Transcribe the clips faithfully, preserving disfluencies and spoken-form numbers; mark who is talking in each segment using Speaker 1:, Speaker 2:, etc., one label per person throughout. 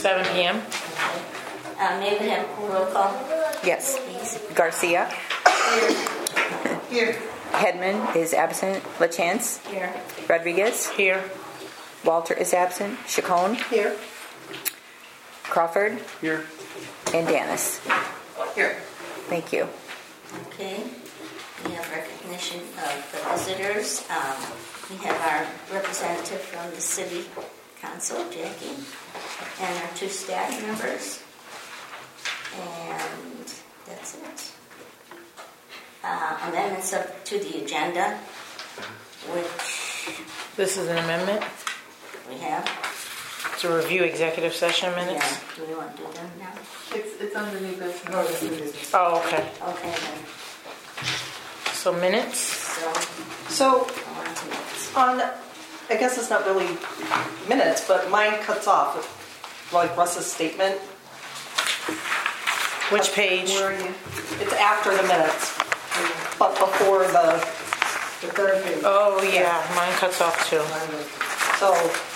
Speaker 1: seven p.m.
Speaker 2: Okay. Uh, may we have a roll call?
Speaker 3: Yes.
Speaker 2: Please.
Speaker 3: Garcia.
Speaker 4: Here.
Speaker 3: Hedman is absent. LaChance.
Speaker 2: Here.
Speaker 3: Rodriguez.
Speaker 1: Here.
Speaker 3: Walter is absent. Chacon.
Speaker 4: Here.
Speaker 3: Crawford.
Speaker 4: Here.
Speaker 3: And Dennis.
Speaker 4: Here.
Speaker 3: Thank you.
Speaker 2: Okay. We have recognition of the visitors. Um, we have our representative from the city council, Jackie, and our two staff members. And that's it. Uh, amendments up to the agenda, which
Speaker 1: This is an amendment
Speaker 2: we have.
Speaker 1: to review executive session
Speaker 2: Yeah.
Speaker 1: minutes.
Speaker 2: Do we want to do them now?
Speaker 4: It's it's under new business.
Speaker 5: No, it's new business.
Speaker 1: Oh, okay.
Speaker 2: Okay then.
Speaker 1: So minutes.
Speaker 2: So,
Speaker 4: So
Speaker 2: on to next.
Speaker 4: on, I guess it's not really minutes, but mine cuts off like Russ's statement.
Speaker 1: Which page?
Speaker 4: Where are you? It's after the minutes, but before the.
Speaker 5: The third page.
Speaker 1: Oh, yeah. Mine cuts off too.
Speaker 5: Mine was-
Speaker 4: So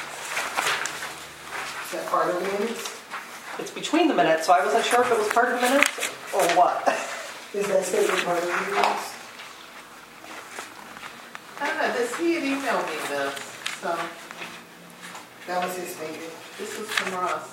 Speaker 5: Is that part of the minutes?
Speaker 4: it's between the minutes. So I wasn't sure if it was part of the minutes or what.
Speaker 5: Is that statement part of the minutes?
Speaker 6: I don't know, this, he had emailed me this, so
Speaker 5: That was his statement.
Speaker 6: this is from Ross.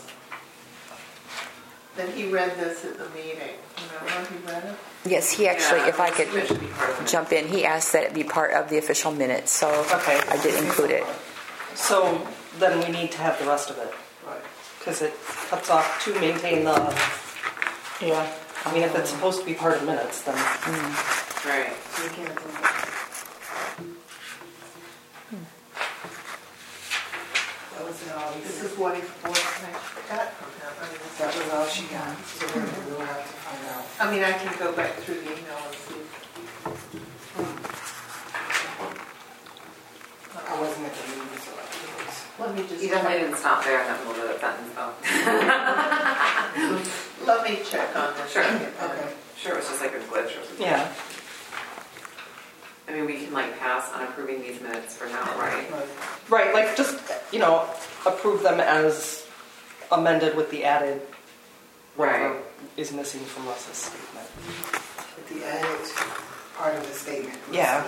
Speaker 6: That he read this at the meeting. Remember he read it?
Speaker 3: Yes, he actually,
Speaker 6: Yeah,
Speaker 3: if I could
Speaker 6: it should be part of it.
Speaker 3: jump in, he asked that it be part of the official minutes, so
Speaker 4: Okay.
Speaker 3: I did include it.
Speaker 4: So then we need to have the rest of it
Speaker 5: Right.
Speaker 4: because it cuts off to maintain the.
Speaker 1: Yeah.
Speaker 4: I mean, if it's supposed to be part of minutes, then.
Speaker 6: Right.
Speaker 5: You can't do that. That was in all
Speaker 6: This
Speaker 5: these.
Speaker 6: is what he, what I got from him. I mean,
Speaker 5: That
Speaker 6: this-
Speaker 5: was all she got. So we're- we'll have to find out.
Speaker 6: I mean, I can go back through the email and see.
Speaker 5: I wasn't at the meeting, so I was.
Speaker 6: Let me just.
Speaker 7: You definitely didn't stop there in that middle of the sentence, though.
Speaker 6: Let me check on this.
Speaker 7: Sure.
Speaker 5: Okay.
Speaker 7: Sure, it was just like a glitch or something.
Speaker 4: Yeah.
Speaker 7: I mean, we can like pass on approving these minutes for now, right?
Speaker 5: Right.
Speaker 4: Right, like just, you know, approve them as amended with the added whatever
Speaker 7: Right.
Speaker 4: is missing from Russ's statement.
Speaker 5: But the added part of the statement. was-
Speaker 4: Yeah.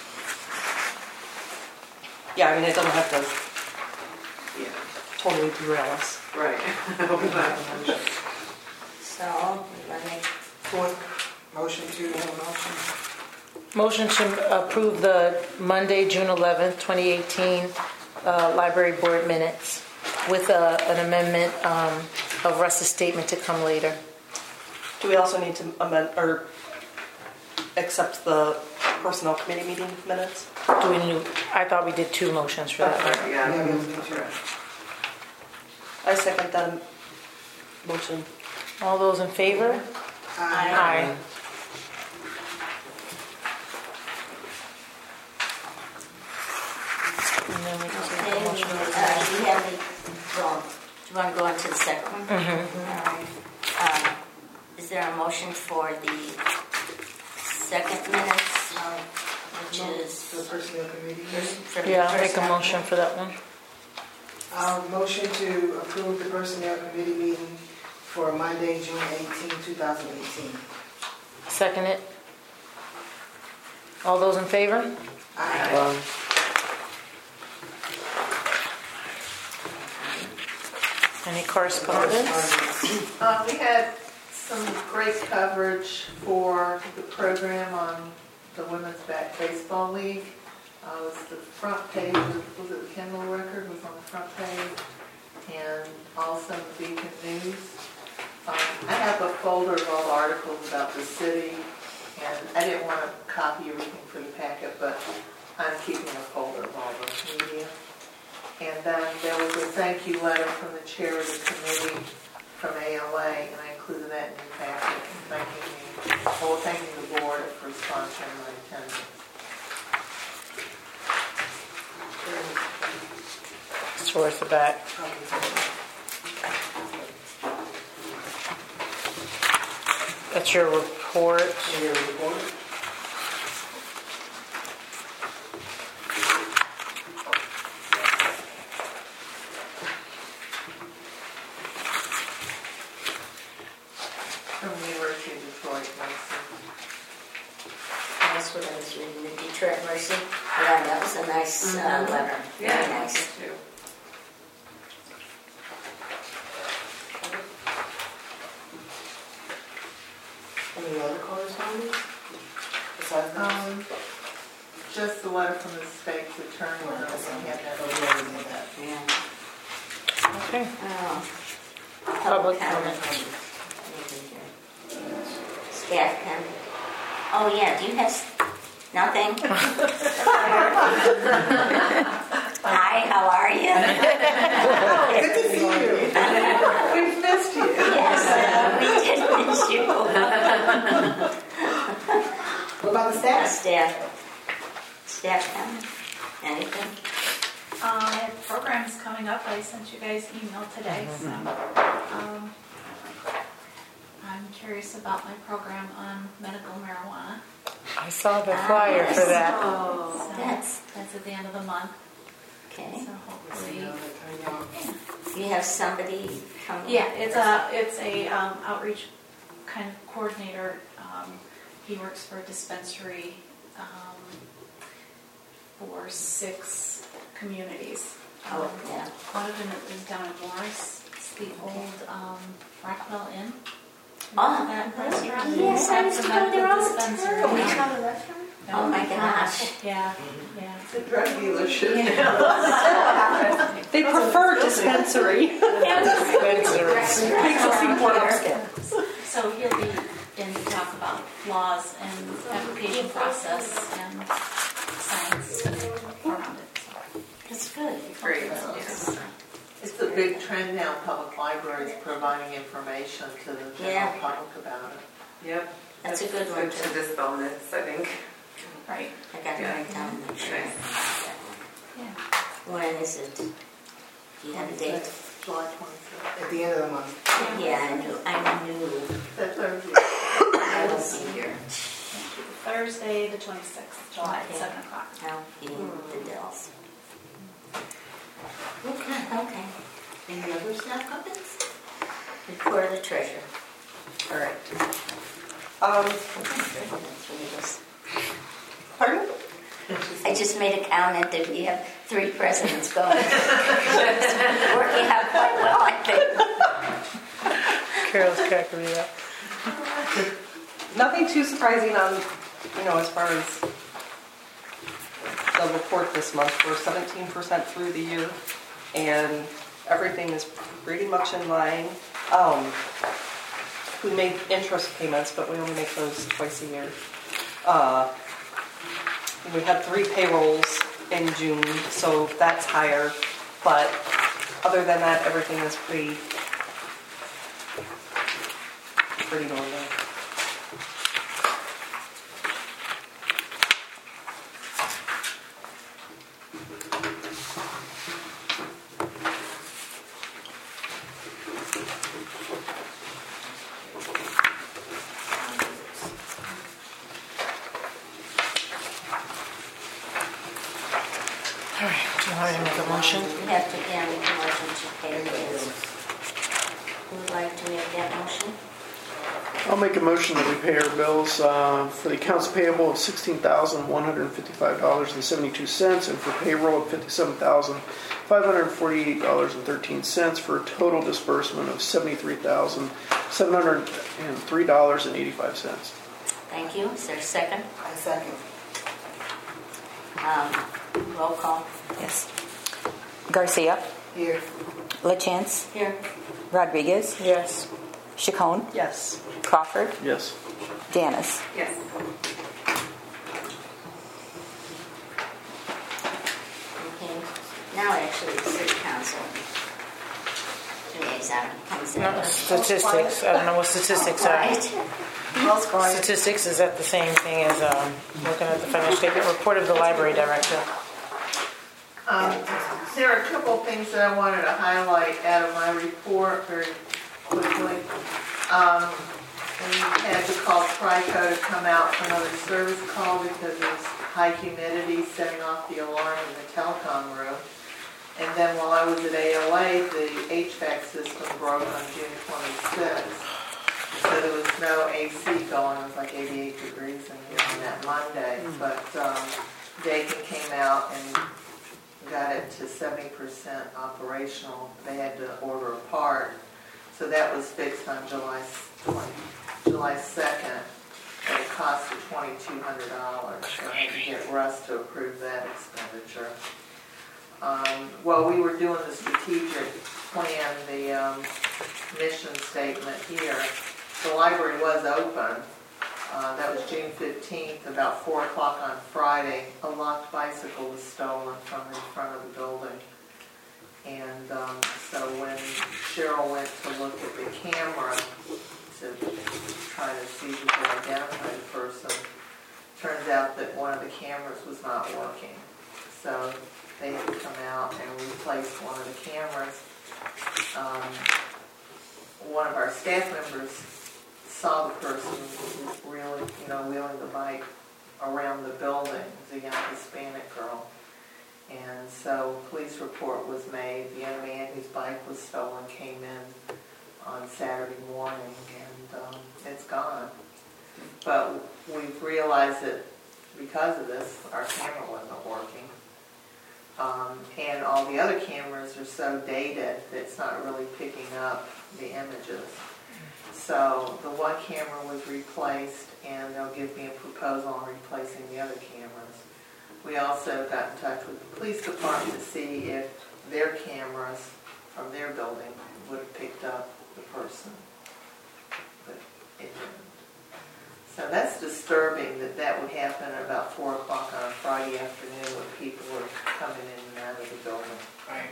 Speaker 4: Yeah, I mean, it doesn't have to
Speaker 7: Yeah.
Speaker 4: totally derail us.
Speaker 7: Right.
Speaker 2: So, we want to make
Speaker 5: Fourth, motion to, have a motion.
Speaker 1: Motion to approve the Monday, June eleventh, twenty eighteen uh, library board minutes with a, an amendment um, of Russ's statement to come later.
Speaker 4: Do we also need to amend, or accept the personnel committee meeting minutes?
Speaker 1: Do we need, I thought we did two motions for that.
Speaker 7: Yeah.
Speaker 5: Yeah, we have to do it.
Speaker 4: I second that motion.
Speaker 1: All those in favor? Aye. And then we just
Speaker 2: Okay,
Speaker 1: make a
Speaker 2: we
Speaker 1: motion to
Speaker 2: uh, we have the, well, do you want to go on to the second one?
Speaker 1: Mhm.
Speaker 2: All right. Uh, Is there a motion for the second minutes, uh, which is?
Speaker 5: The personnel committee.
Speaker 2: for the
Speaker 1: Yeah, I'll make
Speaker 2: first
Speaker 1: a
Speaker 2: one?
Speaker 1: motion for that one.
Speaker 5: Um, motion to approve the personnel committee meeting for Monday, June eighteenth, two thousand eighteen.
Speaker 1: Second it. All those in favor?
Speaker 5: Aye.
Speaker 1: Any correspondence?
Speaker 6: Uh, we had some great coverage for the program on the Women's Back Baseball League. Uh, it was the front page, of- was it the Kendall Record was on the front page, and also the Beacon News. Um, I have a folder of all the articles about the city, and I didn't want to copy everything for the packet, but I'm keeping a folder of all the media. And then there was a thank you letter from the chair of the committee from A L A, and I included that in your packet, thanking me, well, thanking the board for sponsoring my attendance.
Speaker 1: It's towards the back. That's your report.
Speaker 5: Your report.
Speaker 2: Percy. Yeah, that was a nice uh, letter. Very
Speaker 7: Yeah,
Speaker 2: nice.
Speaker 7: me too.
Speaker 5: Any other correspondence? Besides that?
Speaker 6: Um, just the letter from the state's attorney, I don't think we have that.
Speaker 5: Oh, we already did that.
Speaker 2: Yeah.
Speaker 1: Okay.
Speaker 2: Oh.
Speaker 1: Public
Speaker 2: comment. Staff comment. Oh, yeah, do you have s- nothing? Hi, how are you?
Speaker 5: Good to see you.
Speaker 6: We've missed you.
Speaker 2: Yes, uh, we did miss you.
Speaker 5: What about the staff?
Speaker 2: Staff. Staff comment. Anything?
Speaker 8: Um, I have programs coming up. I sent you guys email today, so um, I'm curious about my program on medical marijuana.
Speaker 1: I saw the flyer for that.
Speaker 8: So
Speaker 2: That's
Speaker 8: that's at the end of the month.
Speaker 2: okay.
Speaker 8: So hopefully,
Speaker 2: You have somebody coming?
Speaker 8: yeah, it's a it's a um, outreach kind of coordinator. Um, he works for a dispensary um, for six communities.
Speaker 2: Oh,
Speaker 8: Um,
Speaker 2: yeah.
Speaker 8: One of them is down in Morris. It's the old um, Rockwell Inn.
Speaker 2: Oh,
Speaker 8: That restaurant?
Speaker 2: yes, I used to go there all the
Speaker 8: Dispensary.
Speaker 2: time.
Speaker 8: Yeah.
Speaker 5: have a restaurant?
Speaker 2: Oh, my gosh.
Speaker 8: Yeah, yeah.
Speaker 6: It's a drug dealership.
Speaker 4: They prefer dispensary. Makes us seem more upscale.
Speaker 8: So he'll be in to talk about laws and application process and science around it.
Speaker 2: That's good.
Speaker 7: Great, yeah.
Speaker 6: It's a big trend now, public libraries providing information to the general
Speaker 2: Yeah.
Speaker 6: public about it.
Speaker 7: Yep.
Speaker 2: That's a good one,
Speaker 7: To
Speaker 2: too.
Speaker 7: dispel myths, I think.
Speaker 8: Right.
Speaker 2: I got to write down the sure.
Speaker 8: Yeah.
Speaker 2: When is it? Do you have a date?
Speaker 6: July twenty-sixth.
Speaker 5: At the end of the month.
Speaker 2: Yeah, I knew. I knew.
Speaker 6: That's Thursday.
Speaker 2: I will be here.
Speaker 8: Thank you. Thursday, the twenty-sixth, July, at
Speaker 2: Okay.
Speaker 8: seven o'clock.
Speaker 2: I'll be in the Dells. Okay. Okay. Any other staff comments? Report of the treasurer.
Speaker 4: All right. Um, pardon?
Speaker 2: I just made a comment that we have three presidents going. Working out quite well, I think.
Speaker 1: Carol's cracking me up.
Speaker 4: Nothing too surprising on, you know, as far as the report this month. We're seventeen percent through the year, and everything is pretty much in line. Um, we made interest payments, but we only make those twice a year. Uh, we had three payrolls in June, so that's higher. But other than that, everything is pretty, pretty normal.
Speaker 1: All right, do you want me to make a motion?
Speaker 2: We have to, yeah, make a motion to pay the bills. Who would like to make that motion?
Speaker 9: I'll make a motion that we pay our bills uh, for the accounts payable of sixteen thousand one hundred fifty-five dollars and seventy-two cents and for payroll of fifty-seven thousand five hundred forty-eight dollars and thirteen cents for a total disbursement of seventy-three thousand seven hundred three dollars and eighty-five cents.
Speaker 2: Thank you. Is there a second?
Speaker 5: I second.
Speaker 2: Um, roll call.
Speaker 3: Yes. Garcia,
Speaker 5: Here.
Speaker 3: LaChance,
Speaker 2: Here.
Speaker 3: Rodriguez,
Speaker 1: Yes.
Speaker 3: Chacon,
Speaker 4: Yes.
Speaker 3: Crawford,
Speaker 9: Yes.
Speaker 3: Janice.
Speaker 7: Yes.
Speaker 2: Okay. Now actually the city council liaison comes in.
Speaker 1: No, statistics. I don't know what statistics are.
Speaker 2: Right.
Speaker 4: All's quiet.
Speaker 1: Statistics, is that the same thing as um, looking at the financial statement? Report of the library director.
Speaker 6: Um, there are a couple of things that I wanted to highlight out of my report very quickly. Um, we had to call TRICO to come out for another service call because there's high humidity setting off the alarm in the telecom room. And then while I was at A O A, the H V A C system broke on June twenty-sixth. So there was no A C going. It was like eighty-eight degrees in here on that Monday. But um, Dakin came out and got it to seventy percent operational. They had to order a part. So that was fixed on July twentieth, July second. And it cost twenty-two hundred dollars. So I had to get Russ to approve that expenditure. Um, while we were doing the strategic plan, the um, mission statement here, the library was open. Uh, that was June fifteenth, about four o'clock on Friday. A locked bicycle was stolen from in front of the building. And um, so when Cheryl went to look at the camera to try to see if we could identify the person, turns out that one of the cameras was not working. So they had to come out and replace one of the cameras. Um, one of our staff members saw the person really, you know, wheeling the bike around the building. It was a young Hispanic girl. And so a police report was made. The young man whose bike was stolen came in on Saturday morning, and um, it's gone. But we've realized that because of this, our camera wasn't working. Um, and all the other cameras are so dated that it's not really picking up the images. So the one camera was replaced, and they'll give me a proposal on replacing the other cameras. We also got in touch with the police department to see if their cameras from their building would have picked up the person, but it didn't. So that's disturbing that that would happen at about four o'clock on a Friday afternoon when people were coming in and out of the building.
Speaker 5: Right.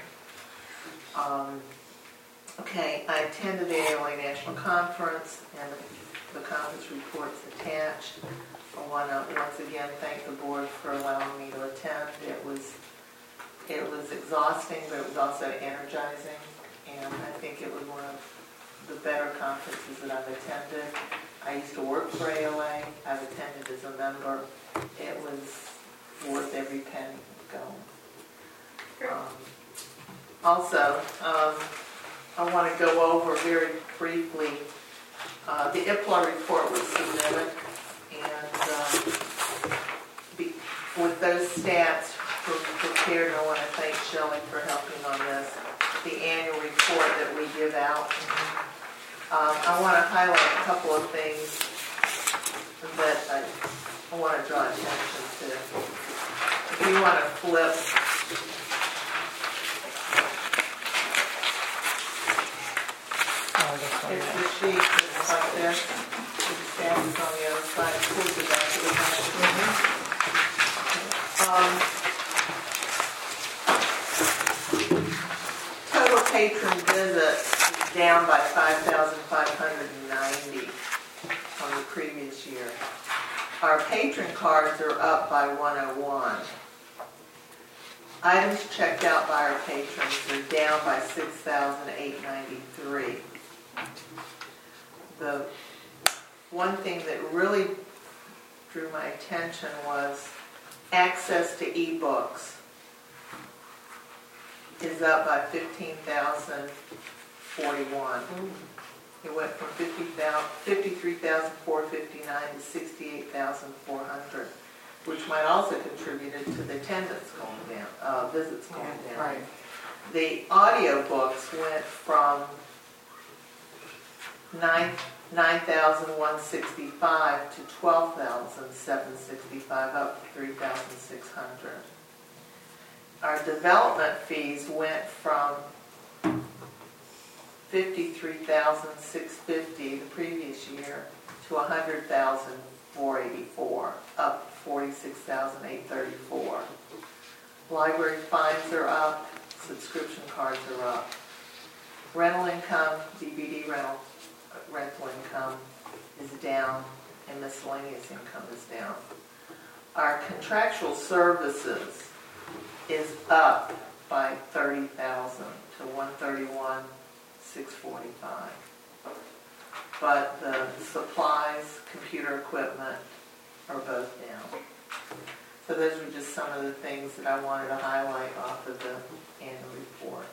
Speaker 6: Um, okay, I attended the A L A National Conference, and the, the conference report's attached. I want to once again thank the board for allowing me to attend. It was it was exhausting, but it was also energizing, and I think it was one of the better conferences that I've attended. I used to work for A L A. I've attended as a member. It was worth every penny going. Um, also, um, I want to go over very briefly. Uh, the I P L A report was submitted, and um, be, with those stats prepared, I want to thank Shelley for helping on this. The annual report that we give out. Um, I want to highlight a couple of things that I, I want to draw attention to. If you want to flip,
Speaker 1: Oh, this one.
Speaker 6: it's the sheet that's like this. The stamp is on the other side. It pulls it back to the back. Um, total patron visits down by five thousand five hundred ninety from the previous year. Our patron cards are up by one oh one. Items checked out by our patrons are down by six thousand eight hundred ninety-three. The one thing that really drew my attention was access to ebooks is up by fifteen thousand forty-one. It went from fifty-three thousand four hundred fifty-nine to sixty-eight thousand four hundred, which might also contribute to the attendance going down, uh, visits going down.
Speaker 5: Right.
Speaker 6: The audio books went from nine thousand one hundred sixty-five to twelve thousand seven hundred sixty-five, up three thousand six hundred. Our development fees went from fifty-three thousand six hundred fifty the previous year to one hundred thousand four hundred eighty-four, up forty-six thousand eight hundred thirty-four. Library fines are up, subscription cards are up. Rental income, D V D rental, rental income is down, and miscellaneous income is down. Our contractual services is up by thirty thousand to one hundred thirty-one thousand six hundred forty-five. But the supplies, computer equipment are both down. So those were just some of the things that I wanted to highlight off of the annual report.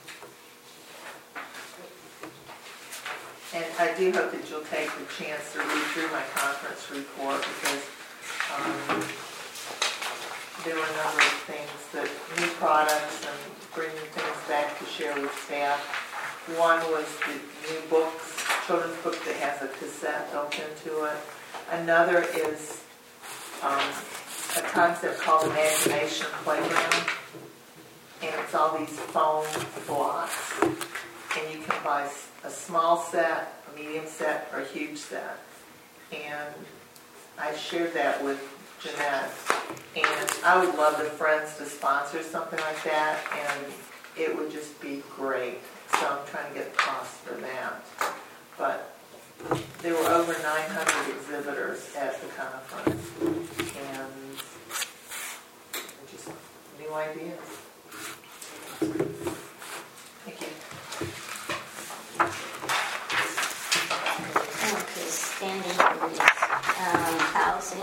Speaker 6: And I do hope that you'll take the chance to read through my conference report, because um, there were a number of things that, new products and bringing things back to share with staff. One was the new books, children's book that has a cassette built into it. Another is um, a concept called Imagination Playground. And it's all these foam blocks. And you can buy a small set, a medium set, or a huge set. And I shared that with Jeanette. And I would love the Friends to sponsor something like that. And it would just be great. So I'm trying to get the cost for that. But there were over nine hundred exhibitors at the conference. And just new ideas. Thank you.
Speaker 2: Okay, standing committees. Um, housing,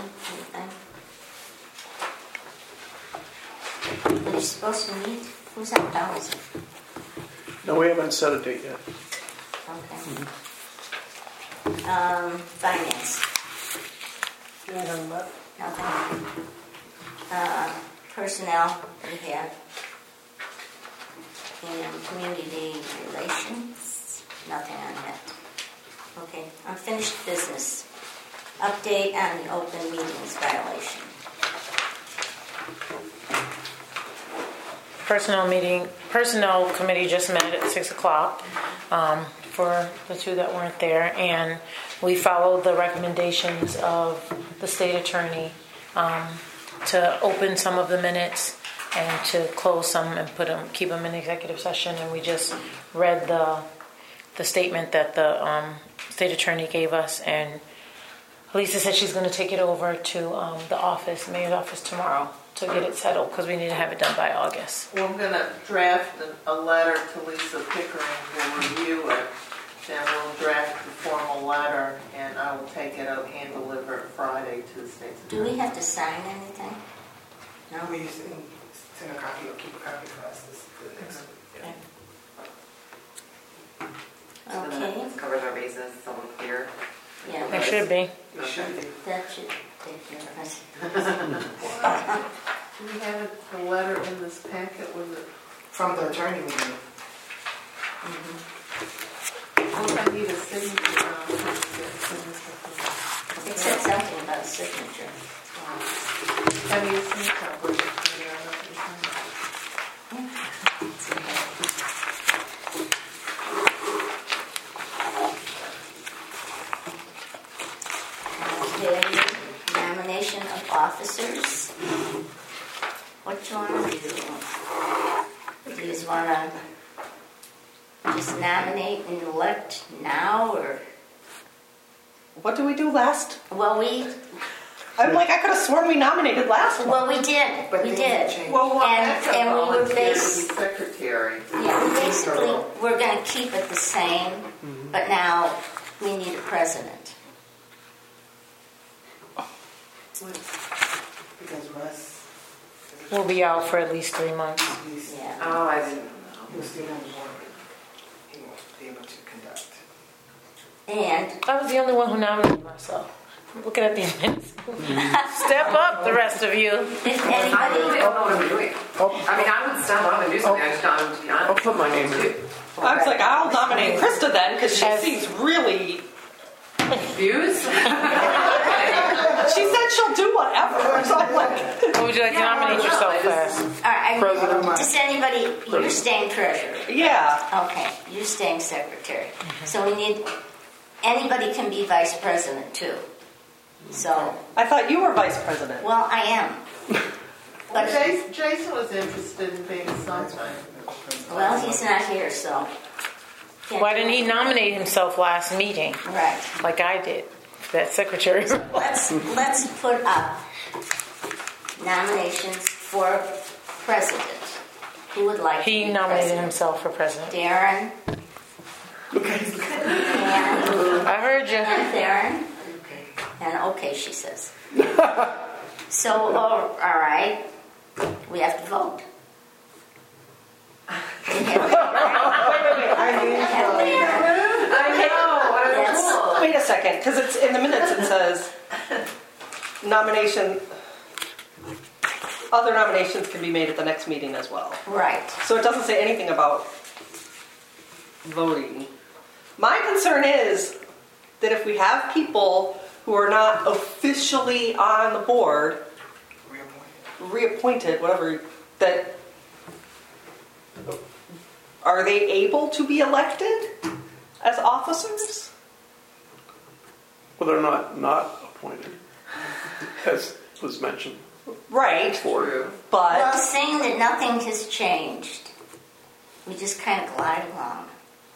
Speaker 2: anything? Are you supposed to meet? Who's on housing?
Speaker 9: No, we haven't set a date yet.
Speaker 2: Okay. Um, finance.
Speaker 4: Anything left?
Speaker 2: Nothing. Uh, personnel, we had. And community relations, nothing on that. Okay, unfinished business. Update on the open meetings violation.
Speaker 1: Personnel meeting, personnel committee just met at six o'clock um, for the two that weren't there, and we followed the recommendations of the state attorney um, to open some of the minutes and to close some and put them, keep them in executive session. And we just read the the statement that the um, state attorney gave us, and Lisa said she's going to take it over to um, the office, mayor's office tomorrow, to get it settled because we need to have it done by August.
Speaker 6: Well, I'm going to draft a, a letter to Lisa Pickering who will review it. Then we'll draft the formal letter, and I will take it out and deliver it Friday to the state's
Speaker 2: Do
Speaker 6: attorney.
Speaker 2: we have to sign anything? No?
Speaker 5: We send, send a copy or keep a copy for us this, for the next week.
Speaker 2: Okay.
Speaker 7: So then
Speaker 2: Okay.
Speaker 7: that covers our bases, so we're clear.
Speaker 2: Yeah,
Speaker 1: It should be.
Speaker 5: We should be.
Speaker 2: that should take care of it.
Speaker 6: Do we have it, the letter in this packet? Was it?
Speaker 5: From the attorney meeting.
Speaker 2: Mhm.
Speaker 6: I need a signature. um,
Speaker 2: It said something about a signature.
Speaker 6: I need a signature. I'll bring it to you. I don't know if
Speaker 2: Okay, nomination of officers. What do you want to do? Do you just want to just nominate and elect now, or?
Speaker 10: What did we do last?
Speaker 2: Well, we,
Speaker 10: I'm like, I could have sworn we nominated last one.
Speaker 2: well, we did,
Speaker 5: But
Speaker 2: we
Speaker 5: things
Speaker 2: did.
Speaker 5: have changed.
Speaker 6: Well, well,
Speaker 2: And-
Speaker 6: that's a
Speaker 2: and we were
Speaker 6: volunteer to
Speaker 2: based-
Speaker 6: be secretary.
Speaker 2: Yeah, we basically, we're going to keep it the same, but now we need a president.
Speaker 5: Because Russ,
Speaker 1: We'll be out for at least three months.
Speaker 5: he's,
Speaker 2: Yeah.
Speaker 7: Oh, I didn't know.
Speaker 5: he was still on the board. He won't be able to conduct.
Speaker 2: And
Speaker 1: I was the only one who nominated myself. Looking at these minutes. Step up, the rest of you.
Speaker 2: if
Speaker 7: I really
Speaker 2: anybody,
Speaker 7: don't know what I'm doing.
Speaker 9: I'll,
Speaker 7: I mean, I would step up and do something, I just don't, to be honest.
Speaker 9: I'll put my name in.
Speaker 10: I was like, I'll nominate Krista then, because she
Speaker 1: As-
Speaker 10: seems really.
Speaker 7: Views?
Speaker 10: She said she'll do whatever. So I'm like,
Speaker 1: What would you like to
Speaker 7: Yeah,
Speaker 1: nominate
Speaker 7: well,
Speaker 1: yourself
Speaker 7: no, I just-
Speaker 1: as?
Speaker 2: all right,
Speaker 9: President.
Speaker 2: does anybody, you're staying treasurer.
Speaker 10: yeah.
Speaker 2: Okay, you're staying secretary. So we need, anybody can be vice president too. So,
Speaker 10: I thought you were vice president.
Speaker 2: well, I am.
Speaker 6: Well,
Speaker 2: But,
Speaker 6: Jason, Jason was interested in being something.
Speaker 2: well, he's not here, so. can't
Speaker 1: Why
Speaker 2: do
Speaker 1: didn't he
Speaker 2: it.
Speaker 1: nominate himself last meeting,
Speaker 2: Right.
Speaker 1: like I did? That secretary.
Speaker 2: Let's, let's put up nominations for president. Who would like to
Speaker 1: He
Speaker 2: be
Speaker 1: nominated
Speaker 2: president?
Speaker 1: himself for president.
Speaker 2: Darren. And,
Speaker 1: I heard you.
Speaker 2: and Darren. And okay, she says. So, oh, all right, we have to vote. We have- have Darren.
Speaker 7: I know, what a
Speaker 2: That's-
Speaker 7: fool.
Speaker 10: Wait a second, because it's in the minutes. It says nomination.
Speaker 4: other nominations can be made at the next meeting as well.
Speaker 2: Right.
Speaker 4: So it doesn't say anything about voting. My concern is that if we have people who are not officially on the board, reappointed, whatever, that are they able to be elected as officers?
Speaker 9: Well, they're not not appointed, as was mentioned.
Speaker 4: Right.
Speaker 9: True.
Speaker 4: But
Speaker 2: Well, saying that nothing has changed, we just kind of glide along.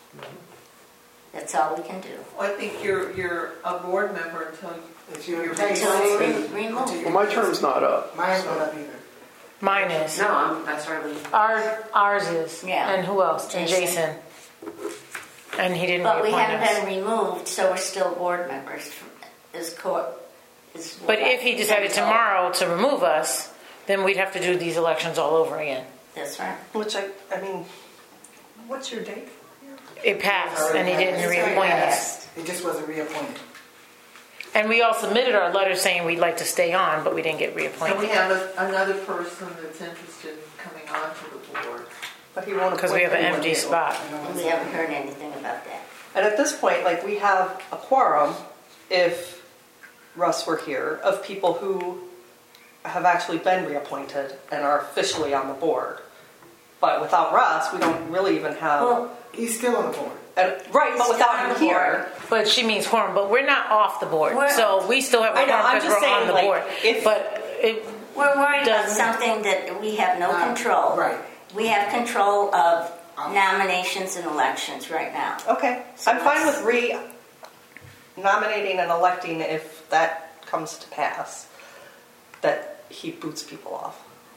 Speaker 2: That's all we can do.
Speaker 6: Well, I think you're, you're a board member until
Speaker 5: If you're
Speaker 6: you're
Speaker 5: replaced-
Speaker 2: Until it's
Speaker 6: replaced.
Speaker 2: re- removed.
Speaker 9: Well, my term's not up.
Speaker 5: Mine's not up either.
Speaker 1: Mine is.
Speaker 7: No, I'm, that's right. when-
Speaker 1: Our, ours is.
Speaker 2: Yeah.
Speaker 1: And who else? And
Speaker 2: Jason.
Speaker 1: Jason. And he didn't
Speaker 2: But we
Speaker 1: reappoint
Speaker 2: haven't
Speaker 1: us.
Speaker 2: been removed, so we're still board members. Is court. Is
Speaker 1: But if he decided tomorrow to remove us, then we'd have to do these elections all over again.
Speaker 2: That's right.
Speaker 4: which I, I mean, what's your date?
Speaker 1: It passed, and he didn't
Speaker 2: It's already
Speaker 1: reappoint us.
Speaker 2: passed.
Speaker 5: It just wasn't reappointed.
Speaker 1: And we all submitted our letter saying we'd like to stay on, but we didn't get
Speaker 6: And we
Speaker 1: reappointed.
Speaker 6: have a, another person that's interested in coming onto the board.
Speaker 4: But he won't
Speaker 1: Because we have
Speaker 4: appoint
Speaker 1: an
Speaker 4: anyone
Speaker 1: empty
Speaker 4: new.
Speaker 1: spot.
Speaker 2: And we haven't heard anything about that.
Speaker 4: And at this point, like, we have a quorum, if Russ were here, of people who have actually been reappointed and are officially on the board. But without Russ, we don't really even have.
Speaker 2: Well,
Speaker 5: He's still on the board.
Speaker 4: and, right,
Speaker 2: he's
Speaker 4: but without
Speaker 2: on
Speaker 4: him
Speaker 2: the
Speaker 4: here.
Speaker 1: But she means quorum, but we're not off the board.
Speaker 2: We're-
Speaker 1: So we still have a
Speaker 4: I know,
Speaker 1: quorum
Speaker 4: I'm
Speaker 1: because
Speaker 4: just
Speaker 1: we're on
Speaker 4: saying,
Speaker 1: the
Speaker 4: like,
Speaker 1: board.
Speaker 4: if-
Speaker 1: But it,
Speaker 2: we're worried about
Speaker 1: Doesn't-
Speaker 2: something that we have no
Speaker 5: Uh,
Speaker 2: control.
Speaker 5: right.
Speaker 2: We have control of nominations and elections right now.
Speaker 4: Okay,
Speaker 2: So
Speaker 4: I'm fine
Speaker 2: let's-
Speaker 4: with re-nominating and electing if that comes to pass, that he boots people off.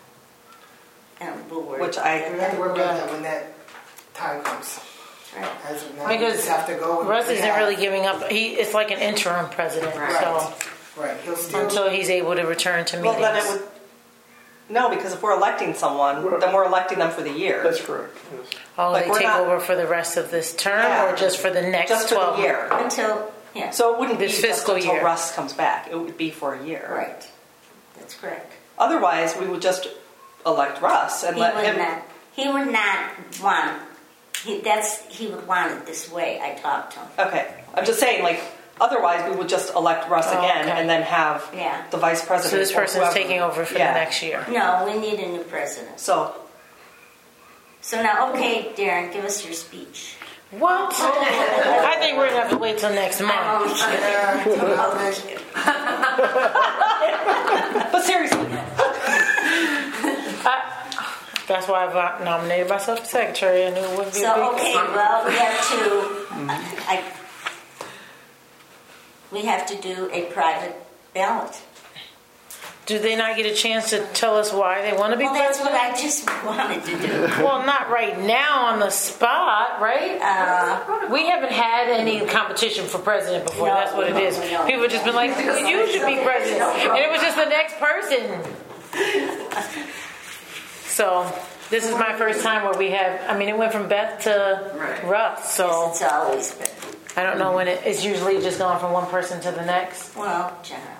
Speaker 2: And we'll worry
Speaker 4: Which
Speaker 2: about
Speaker 4: I-
Speaker 2: that
Speaker 5: We have to
Speaker 2: then.
Speaker 5: work on that when that time comes.
Speaker 2: Right.
Speaker 5: As of now, we
Speaker 1: because
Speaker 5: just have to go. with
Speaker 1: Russ
Speaker 5: what we
Speaker 1: isn't
Speaker 5: have.
Speaker 1: really giving up. He It's like an interim president.
Speaker 7: Right.
Speaker 1: So
Speaker 5: Right, he'll still.
Speaker 1: until he's able to return to
Speaker 4: Well,
Speaker 1: meetings.
Speaker 4: then it would, no, because if we're electing someone, then we're electing them for the year.
Speaker 9: That's correct. Yes.
Speaker 1: Oh,
Speaker 4: like,
Speaker 1: they
Speaker 4: we're
Speaker 1: take
Speaker 4: not-
Speaker 1: over for the rest of this term
Speaker 4: Yeah.
Speaker 1: or just for the next
Speaker 4: Just for
Speaker 1: twelve
Speaker 4: the year.
Speaker 2: Until, yeah,
Speaker 4: So it wouldn't be
Speaker 1: This
Speaker 4: just
Speaker 1: fiscal
Speaker 4: until
Speaker 1: year.
Speaker 4: Russ comes back. It would be for a year.
Speaker 2: right. That's correct.
Speaker 4: Otherwise, we would just elect Russ and
Speaker 2: He
Speaker 4: let
Speaker 2: would
Speaker 4: him.
Speaker 2: not, he would not want, he, that's, he would want it this way. I talked to him.
Speaker 4: Okay, I'm just saying, like, otherwise we would just elect Russ
Speaker 1: Oh,
Speaker 4: again
Speaker 1: okay.
Speaker 4: and then have
Speaker 2: Yeah.
Speaker 4: the vice president.
Speaker 1: So this
Speaker 4: or
Speaker 1: person's
Speaker 4: whoever.
Speaker 1: taking over for
Speaker 4: Yeah.
Speaker 1: the next year.
Speaker 2: No, we need a new president.
Speaker 4: So,
Speaker 2: So now, okay, Darren, give us your speech.
Speaker 1: What? I think we're gonna have to wait till next
Speaker 2: I'm
Speaker 1: month.
Speaker 2: only kidding.
Speaker 5: Yeah, till about next-
Speaker 4: but seriously,
Speaker 1: That's why I've nominated myself for secretary. I knew it wouldn't be a
Speaker 2: So,
Speaker 1: big
Speaker 2: okay, well, we have to, I, we have to do a private ballot.
Speaker 1: Do they not get a chance to tell us why they want to be
Speaker 2: Well, that's what
Speaker 1: president?
Speaker 2: I just wanted to do.
Speaker 1: Well, not right now on the spot, right?
Speaker 2: Uh,
Speaker 1: We haven't had any competition for president before.
Speaker 2: No,
Speaker 1: That's what it is.
Speaker 2: no, no.
Speaker 1: People have just been like, "Well, you should be president," and it was just the next person. So this is my first time where we have. I mean, it went from Beth to
Speaker 7: Right.
Speaker 1: Russ. So
Speaker 2: It's always been,
Speaker 1: I don't know when it, it's usually just gone from one person to the next.
Speaker 2: well, generally.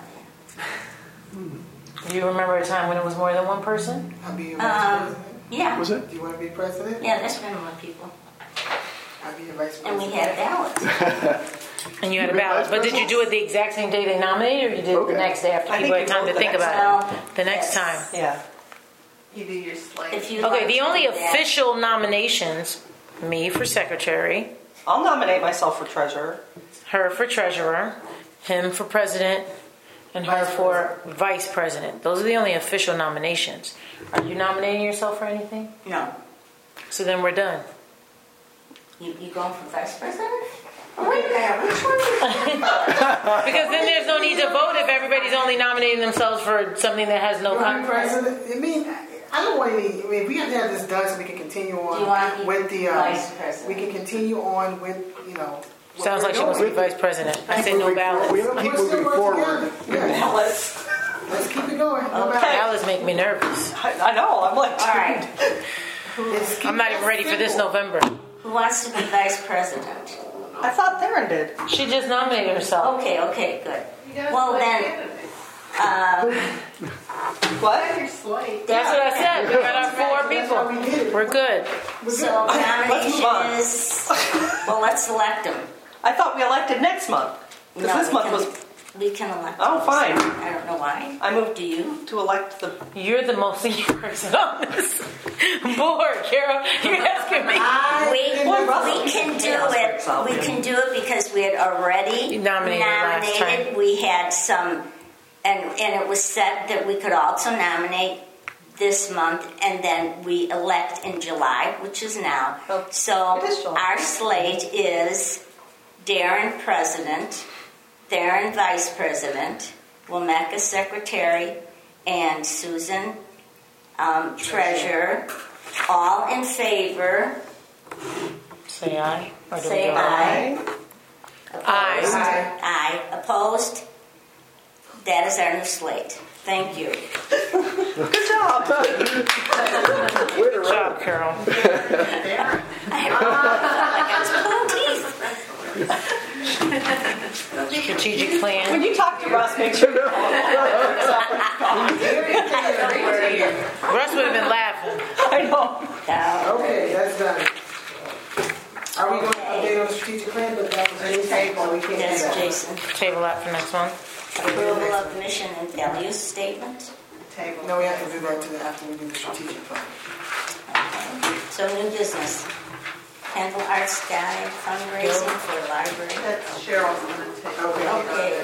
Speaker 1: Do you remember a time when it was more than one person?
Speaker 5: I'll be your vice
Speaker 2: Um,
Speaker 5: president.
Speaker 2: yeah,
Speaker 9: Was it?
Speaker 5: Do you want to be president?
Speaker 2: yeah, there's been more people.
Speaker 5: I'll be your vice
Speaker 2: And
Speaker 5: president.
Speaker 2: we had ballots.
Speaker 1: And you had a
Speaker 9: You been
Speaker 1: ballot,
Speaker 9: vice
Speaker 1: but did you do it the exact same day they nominated, or you did it
Speaker 9: Okay.
Speaker 1: the next day after
Speaker 4: I
Speaker 1: people
Speaker 4: think
Speaker 1: had time
Speaker 4: you
Speaker 1: to
Speaker 4: vote
Speaker 1: think
Speaker 4: the
Speaker 1: about
Speaker 2: Well,
Speaker 1: it? The next
Speaker 2: yes.
Speaker 1: time.
Speaker 4: yeah.
Speaker 6: You do your slate.
Speaker 2: If you
Speaker 1: Okay,
Speaker 2: like
Speaker 1: the
Speaker 2: to
Speaker 1: only
Speaker 2: do that.
Speaker 1: official nominations, me for secretary,
Speaker 4: I'll nominate myself for treasurer.
Speaker 1: her for treasurer, him for president, and her for vice president. Those are the only official nominations. Are you nominating yourself for anything?
Speaker 2: No.
Speaker 1: So then we're done.
Speaker 2: You, you going for vice president? Oh, wait a minute, which one?
Speaker 1: Because then there's no need to vote if everybody's only nominating themselves for something that has no
Speaker 5: You want to be
Speaker 1: context.
Speaker 5: president? I mean, I don't want any. I mean, we have to have this done so we can continue on
Speaker 2: Do you want to be
Speaker 5: with the. Um,
Speaker 2: vice president?
Speaker 5: we can continue on with you know. what
Speaker 1: Sounds
Speaker 5: we're
Speaker 1: like she wants to be
Speaker 5: doing.
Speaker 1: vice president. I say no
Speaker 9: We
Speaker 1: ballots.
Speaker 9: have to
Speaker 5: We're
Speaker 9: keep
Speaker 5: still
Speaker 9: moving
Speaker 5: working
Speaker 9: forward.
Speaker 5: together. Yeah.
Speaker 4: Let's,
Speaker 5: Let's keep it going. No
Speaker 4: Okay.
Speaker 5: matter-
Speaker 1: Ballots make me nervous.
Speaker 4: I, I know, I'm like,
Speaker 2: All right.
Speaker 5: It's keep
Speaker 1: I'm not
Speaker 5: it
Speaker 1: even ready for this
Speaker 5: simple.
Speaker 1: November.
Speaker 2: Who wants to be vice president?
Speaker 4: I thought Darren did.
Speaker 1: She just nominated herself.
Speaker 2: Okay, okay, good.
Speaker 6: You gotta
Speaker 2: Well,
Speaker 6: select
Speaker 2: then-
Speaker 6: candidates.
Speaker 2: Uh,
Speaker 10: What?
Speaker 6: Your slate.
Speaker 1: That's what I said. We got our four
Speaker 5: That's how we did
Speaker 1: people.
Speaker 5: it.
Speaker 1: We're good.
Speaker 2: So
Speaker 10: Let's move on.
Speaker 2: nomination is, well, let's select them.
Speaker 10: I thought we elected next month. Because
Speaker 2: No,
Speaker 10: this
Speaker 2: we
Speaker 10: month
Speaker 2: can-
Speaker 10: was
Speaker 2: We can elect.
Speaker 10: Oh,
Speaker 2: them.
Speaker 10: fine.
Speaker 2: I don't know why.
Speaker 10: I moved
Speaker 2: Do you?
Speaker 10: to elect the.
Speaker 1: You're the most senior person on this board, Carol. You're asking me.
Speaker 2: We,
Speaker 10: Well, Russell-
Speaker 2: we can do
Speaker 10: Yeah,
Speaker 2: it,
Speaker 10: works out,
Speaker 2: we
Speaker 10: yeah.
Speaker 2: can do it because we had already
Speaker 1: You nominated last time.
Speaker 2: We had some, and, and it was set that we could also nominate this month, and then we elect in July, which is now.
Speaker 10: Oh,
Speaker 2: So
Speaker 10: it is July.
Speaker 2: our slate is Darren President, Darren Vice President, Wameka Secretary, and Susan um, Treasurer. All in favor,
Speaker 1: Say aye. Or do we
Speaker 2: say
Speaker 1: go
Speaker 2: aye.
Speaker 1: Aye.
Speaker 5: Aye.
Speaker 2: Aye. Opposed? That is our new slate. Thank you.
Speaker 10: Good job.
Speaker 1: Good job, Carol. Strategic
Speaker 10: When
Speaker 1: plan.
Speaker 10: you talk to Russ, make sure you call him.
Speaker 1: Russ would have been laughing.
Speaker 10: I know.
Speaker 2: Now,
Speaker 5: Okay, that's done. Are we going to update on the strategic plan? But that was Jason, so we can't do
Speaker 2: that's
Speaker 5: that.
Speaker 2: Jason.
Speaker 1: Table that for next month.
Speaker 2: Approval of mission and values statement.
Speaker 6: Table.
Speaker 5: No, we have to do that to after we do the strategic plan.
Speaker 2: Okay. So new business. Kendall Arts Guide fundraising for the library.
Speaker 6: That's Cheryl's gonna take.
Speaker 2: Okay.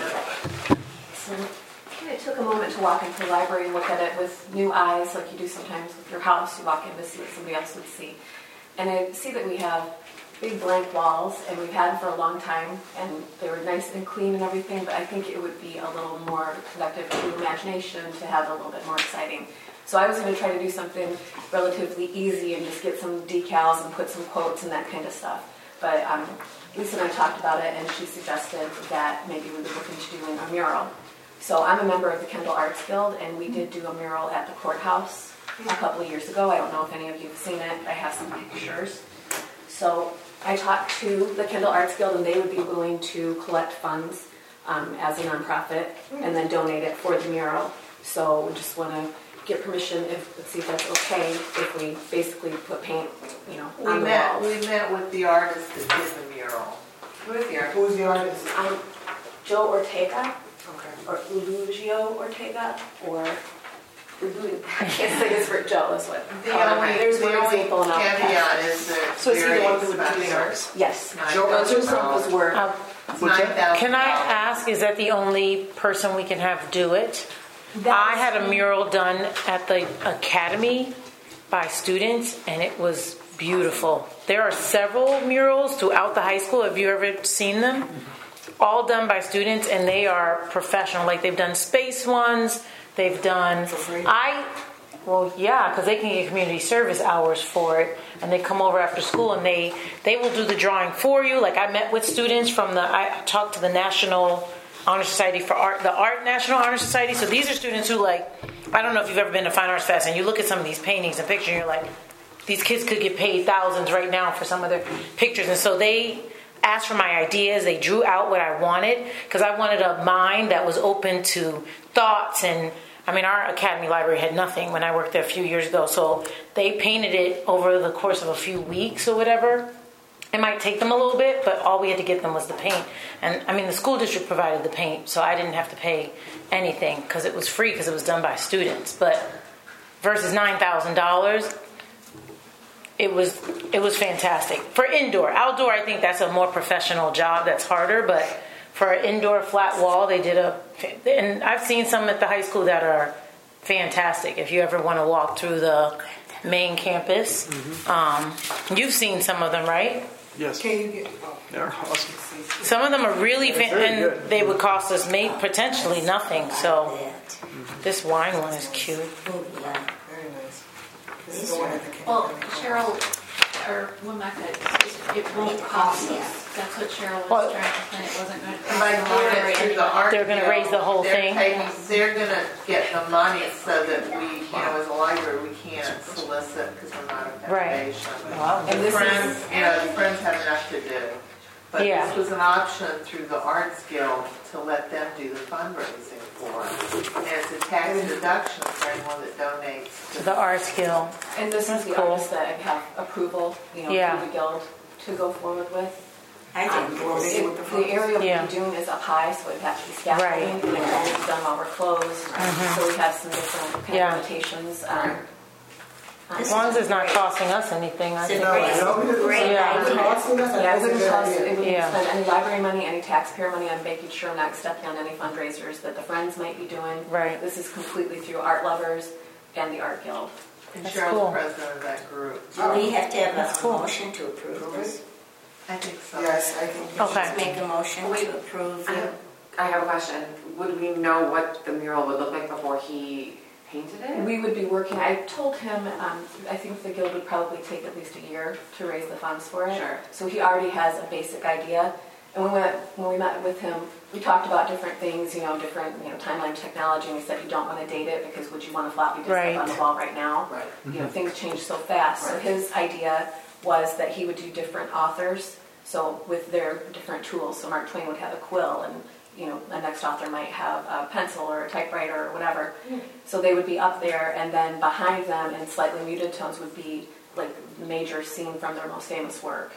Speaker 11: I took a moment to walk into the library and look at it with new eyes, like you do sometimes with your house. You walk in to see what somebody else would see. And I see that we have big blank walls, and we've had them for a long time, and they were nice and clean and everything, but I think it would be a little more productive to imagination to have it a little bit more exciting. So I was going to try to do something relatively easy and just get some decals and put some quotes and that kind of stuff. But um, Lisa and I talked about it, and she suggested that maybe we would look into doing a mural. So I'm a member of the Kendall Arts Guild, and we did do a mural at the courthouse a couple of years ago. I don't know if any of you have seen it. I have some pictures. So I talked to the Kendall Arts Guild, and they would be willing to collect funds um, as a nonprofit and then donate it for the mural. So we just want to get permission, if, let's see if that's okay, if we basically put paint, you know,
Speaker 6: We
Speaker 11: on the
Speaker 6: met,
Speaker 11: walls.
Speaker 6: we met with the artist that did the mural. Who is the artist?
Speaker 5: Who's the artist?
Speaker 11: Um, Joe Ortega,
Speaker 5: Okay.
Speaker 11: or Lugio Ortega, or Ulu- I can't say this for Joe, is what.
Speaker 6: The
Speaker 11: um,
Speaker 6: only,
Speaker 11: there's
Speaker 6: the
Speaker 11: one
Speaker 6: only
Speaker 11: example in our
Speaker 6: caveat is that it's
Speaker 10: So is he the
Speaker 6: very
Speaker 10: one who would be doing
Speaker 6: expensive.
Speaker 10: ours?
Speaker 11: Yes.
Speaker 5: Joe
Speaker 11: Those are samples were.
Speaker 1: Uh,
Speaker 6: It's nine thousand.
Speaker 1: Can I ask, is that the only person we can have do it? I had a mural done at the academy by students, and it was beautiful. There are several murals throughout the high school. Have you ever seen them? All done by students, and they are professional. Like, they've done space ones. They've done...
Speaker 5: For free?
Speaker 1: I... Well, yeah, because they can get community service hours for it, and they come over after school, and they, they will do the drawing for you. Like, I met with students from the... I talked to the National Honor Society for Art, the Art National Honor Society. So these are students who, like... I don't know if you've ever been to Fine Arts Fest, and you look at some of these paintings and pictures, and you're like, these kids could get paid thousands right now for some of their pictures. And so they asked for my ideas. They drew out what I wanted, because I wanted a mind that was open to thoughts. And I mean, our academy library had nothing when I worked there a few years ago. So they painted it over the course of a few weeks or whatever. It might take them a little bit, but all we had to get them was the paint. And I mean, the school district provided the paint, so I didn't have to pay anything because it was free, because it was done by students. But versus nine thousand dollars, it was it was fantastic. For indoor. Outdoor, I think that's a more professional job. That's harder. But for an indoor flat wall, they did a... And I've seen some at the high school that are fantastic. If you ever want to walk through the main campus. Mm-hmm. Um, you've seen some of them, right?
Speaker 9: Yes.
Speaker 5: Can you get... Oh.
Speaker 9: They're awesome.
Speaker 1: Some of them are really...
Speaker 9: They're
Speaker 1: Fa-
Speaker 9: very
Speaker 1: and
Speaker 9: good.
Speaker 1: they would cost us maybe potentially nothing. So
Speaker 2: That.
Speaker 1: this wine one is cute.
Speaker 2: Oh, yeah.
Speaker 5: Very nice. This is the one at the
Speaker 8: Well,
Speaker 5: academy.
Speaker 8: Cheryl, or Wameka, it won't cost us. That's what Cheryl was
Speaker 1: Well-
Speaker 8: trying to plan. It wasn't going to
Speaker 6: And by
Speaker 8: cost the
Speaker 6: doing
Speaker 8: library
Speaker 6: it through the
Speaker 8: anything.
Speaker 6: art
Speaker 1: They're gonna
Speaker 6: guild,
Speaker 1: raise the whole
Speaker 6: they're
Speaker 1: thing?
Speaker 6: taking- They're gonna get the money so that we, you know, as a library, we can't solicit because we're not a
Speaker 1: Right.
Speaker 6: foundation.
Speaker 11: And
Speaker 6: The
Speaker 11: this
Speaker 6: friends,
Speaker 11: is-
Speaker 6: you know, the friends have enough to do. But
Speaker 1: Yeah.
Speaker 6: this was an option through the Arts Guild to let them do the fundraising for it. And it's a tax deduction for anyone that donates
Speaker 1: To the Arts Guild.
Speaker 11: And this
Speaker 1: That's
Speaker 11: is the
Speaker 1: cool.
Speaker 11: artist that I have approval, you know,
Speaker 1: Yeah.
Speaker 11: through the guild to go forward with.
Speaker 2: I
Speaker 11: Um,
Speaker 2: think we'll see what
Speaker 11: it-
Speaker 2: the
Speaker 11: The area
Speaker 1: Yeah.
Speaker 11: we're doing is up high, so it'd have to be scaffolding,
Speaker 1: Right.
Speaker 11: and it can only be done while we're closed. So we have some different kind
Speaker 1: Yeah.
Speaker 11: of limitations. um, on-
Speaker 1: As long as it's not costing us anything, I
Speaker 2: It's a
Speaker 1: think.
Speaker 2: great, great
Speaker 1: Yeah.
Speaker 2: idea.
Speaker 11: Yeah, it wouldn't cost, it wouldn't
Speaker 1: Yeah.
Speaker 11: spend any library money, any taxpayer money on making sure I'm not stepping on any fundraisers that the Friends might be doing.
Speaker 1: Right.
Speaker 11: This is completely through Art Lovers and the Art Guild.
Speaker 6: And
Speaker 1: That's
Speaker 6: Cheryl's
Speaker 1: cool.
Speaker 6: president of that group.
Speaker 2: Do we have to have
Speaker 1: That's
Speaker 2: a
Speaker 1: cool.
Speaker 2: motion to approve this?
Speaker 6: I think so.
Speaker 5: Yes, I think.
Speaker 1: Okay.
Speaker 2: Make a motion to approve
Speaker 7: I
Speaker 2: the
Speaker 7: have, I have a question. Would we know what the mural would look like before he painted it?
Speaker 11: We would be working, I told him, um, I think the guild would probably take at least a year to raise the funds for it.
Speaker 7: Sure.
Speaker 11: So he already has a basic idea. And when we, went, when we met with him, we talked about different things, you know, different, you know, timeline technology, and he said you don't want to date it because would you want a floppy disk
Speaker 1: Right.
Speaker 11: up on the wall right now?
Speaker 6: Right.
Speaker 11: You know, things change so fast. So his idea was that he would do different authors, so with their different tools. So Mark Twain would have a quill, and you know, the next author might have a pencil or a typewriter or whatever. So they would be up there, and then behind them in slightly muted tones would be like the major scene from their most famous work.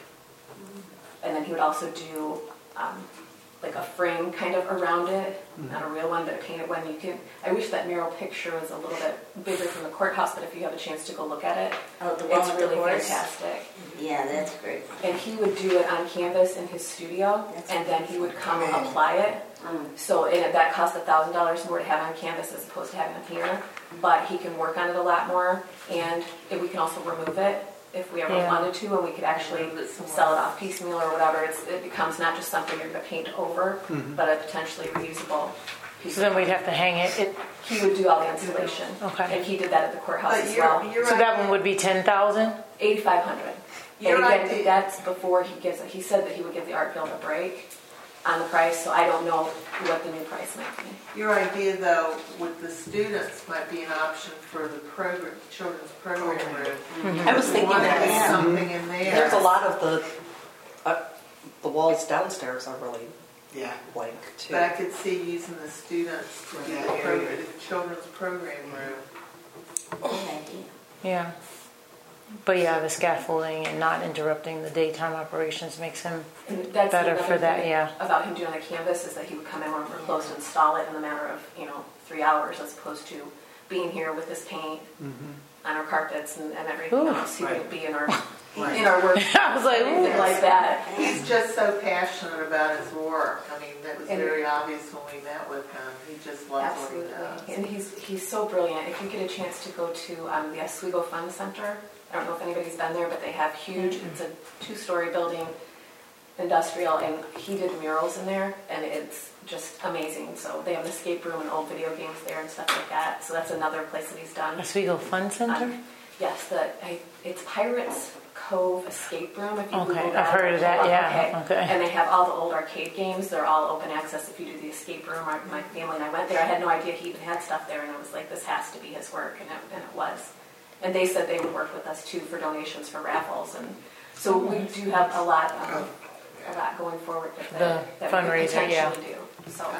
Speaker 11: And then he would also do um, like a frame kind of around it, not a real one, but a painted one. You can. I wish that mural picture was a little bit bigger from the courthouse, but if you have a chance to go look at it,
Speaker 2: Oh, the one
Speaker 11: it's
Speaker 2: with the
Speaker 11: really
Speaker 2: horse?
Speaker 11: fantastic.
Speaker 2: Yeah, that's great.
Speaker 11: And he would do it on canvas in his studio,
Speaker 2: That's
Speaker 11: and then he would come
Speaker 5: amazing.
Speaker 11: apply it. So it, that cost a thousand dollars more to have on canvas as opposed to having it here. But he can work on it a lot more, and if we can also remove it if we ever
Speaker 1: Yeah.
Speaker 11: wanted to, and we could actually sell it off piecemeal or whatever. It's, it becomes not just something you're going to paint over, but a potentially reusable piece.
Speaker 1: So then we'd have to hang it. it
Speaker 11: He would do all the installation,
Speaker 1: Okay.
Speaker 11: and he did that at the courthouse
Speaker 6: But
Speaker 11: as
Speaker 6: you're,
Speaker 11: well.
Speaker 6: you're
Speaker 1: so that one would be ten thousand?
Speaker 11: eighty-five hundred.
Speaker 6: Your
Speaker 11: And again,
Speaker 6: idea-
Speaker 11: that's before he gives it. He said that he would give the Art Guild a break on the price, so I don't know what the new price might be.
Speaker 6: Your idea, though, with the students might be an option for the program, children's program room.
Speaker 10: I was
Speaker 6: We
Speaker 10: thinking
Speaker 6: want to
Speaker 10: that.
Speaker 6: do something in there.
Speaker 10: There's a lot of the, uh, the walls downstairs are really
Speaker 5: Yeah.
Speaker 10: blank too.
Speaker 6: But I could see using the students to do
Speaker 5: Yeah,
Speaker 6: the
Speaker 5: area.
Speaker 6: program, the children's program room.
Speaker 2: Good idea.
Speaker 1: Yeah. But yeah, the scaffolding and not interrupting the daytime operations makes him
Speaker 11: And that's
Speaker 1: better
Speaker 11: another
Speaker 1: for that,
Speaker 11: thing
Speaker 1: yeah.
Speaker 11: about him doing the canvas is that he would come in when we're closed and install it in a matter of, you know, three hours as opposed to being here with this paint on our carpets and, and everything
Speaker 1: Ooh.
Speaker 11: else. He
Speaker 6: Right.
Speaker 11: wouldn't be in our,
Speaker 6: Right.
Speaker 11: in our work.
Speaker 1: I was like,
Speaker 11: anything
Speaker 1: ooh.
Speaker 11: like that.
Speaker 6: He's just so passionate about his work. I mean, that was
Speaker 11: And-
Speaker 6: very obvious when we met with him. He just loves what he does.
Speaker 11: Absolutely. And he's, he's so brilliant. If you get a chance to go to um, the Oswego Fun Center, I don't know if anybody's been there, but they have huge, it's a two-story building, industrial, and he did murals in there, and it's just amazing. So they have an escape room and old video games there and stuff like that. So that's another place that he's done.
Speaker 1: Oswego Fun Center?
Speaker 11: Um, yes, the, I, it's Pirates Cove Escape Room. If you
Speaker 1: Okay,
Speaker 11: Google
Speaker 1: I've
Speaker 11: that,
Speaker 1: heard of that, yeah, okay.
Speaker 11: And they have all the old arcade games. They're all open access if you do the escape room. My, my family and I went there. I had no idea he even had stuff there, and I was like, this has to be his work, and it, and it was. And they said they would work with us too for donations for raffles, and so we do have a lot, um, a lot going forward with
Speaker 1: The
Speaker 11: it that we could
Speaker 1: fundraiser, yeah.
Speaker 11: potentially do. So.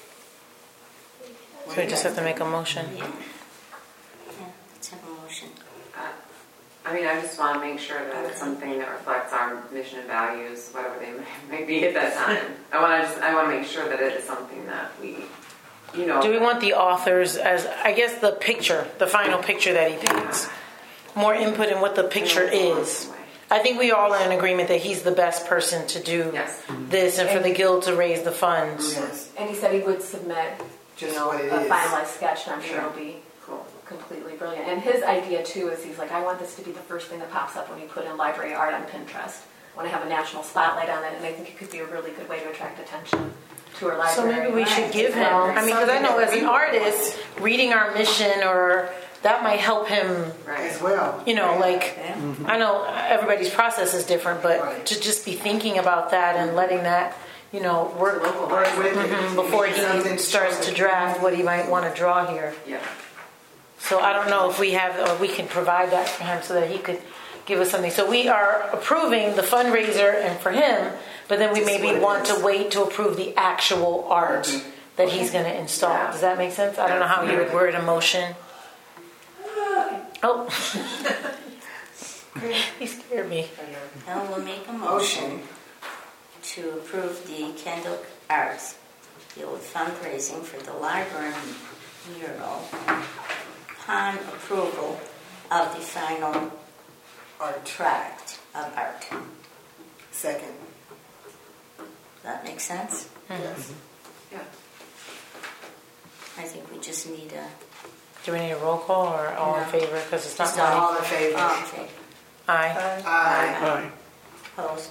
Speaker 1: So we just have to make a motion.
Speaker 2: Yeah. Yeah, let's have a motion.
Speaker 7: Uh, I mean, I just want to make sure that it's something that reflects our mission and values, whatever they may be at that time. I want to just, I want to make sure that it is something that we, you know.
Speaker 1: Do we want the authors as, I guess, the picture, the final picture that he paints? More input in what the picture is. I think we all are in agreement that he's the best person to do
Speaker 7: Yes.
Speaker 1: this and for the guild to raise the funds.
Speaker 5: Yes.
Speaker 11: And he said he would submit, you
Speaker 5: Just
Speaker 11: know,
Speaker 5: what
Speaker 11: a
Speaker 5: it is.
Speaker 11: finalized sketch, and I'm sure
Speaker 7: Yeah.
Speaker 11: it'll be
Speaker 7: Cool.
Speaker 11: completely brilliant. And his idea too is he's like, I want this to be the first thing that pops up when you put in library art on Pinterest. I want to have a national spotlight on it, and I think it could be a really good way to attract attention to our library.
Speaker 1: So maybe we should
Speaker 2: Right.
Speaker 1: give him, I mean, because I know as an artist, reading our mission or that might help him,
Speaker 5: As well.
Speaker 1: you know, like,
Speaker 2: Yeah.
Speaker 1: I know everybody's process is different, but
Speaker 5: Right.
Speaker 1: to just be thinking about that and letting that, you know, work
Speaker 5: Work with it.
Speaker 1: mhm, before he
Speaker 5: Something
Speaker 1: starts to draft what he might want to draw here.
Speaker 7: Yeah.
Speaker 1: So I don't know if we have, or we can provide that for him so that he could give us something. So we are approving the fundraiser and for him, but then we
Speaker 5: Just
Speaker 1: maybe
Speaker 5: what it
Speaker 1: want
Speaker 5: is.
Speaker 1: to wait to approve the actual art that he's going to install.
Speaker 7: Yeah.
Speaker 1: Does that make sense? I don't know how you would word a motion. Oh. He scared me.
Speaker 2: Now we'll make a motion
Speaker 5: Motion.
Speaker 2: to approve the Kendall Arts Guild fundraising for the library mural upon approval of the final
Speaker 5: Art.
Speaker 2: tract of art.
Speaker 5: Second.
Speaker 2: That makes sense?
Speaker 5: Yes.
Speaker 7: Yeah.
Speaker 2: I think we just need a...
Speaker 1: Do we need a roll call or all in
Speaker 2: No.
Speaker 1: favor? Because it's not
Speaker 2: Just
Speaker 1: money.
Speaker 5: All in favor?
Speaker 2: All in favor.
Speaker 1: Aye.
Speaker 5: Aye.
Speaker 9: Aye.
Speaker 2: Opposed?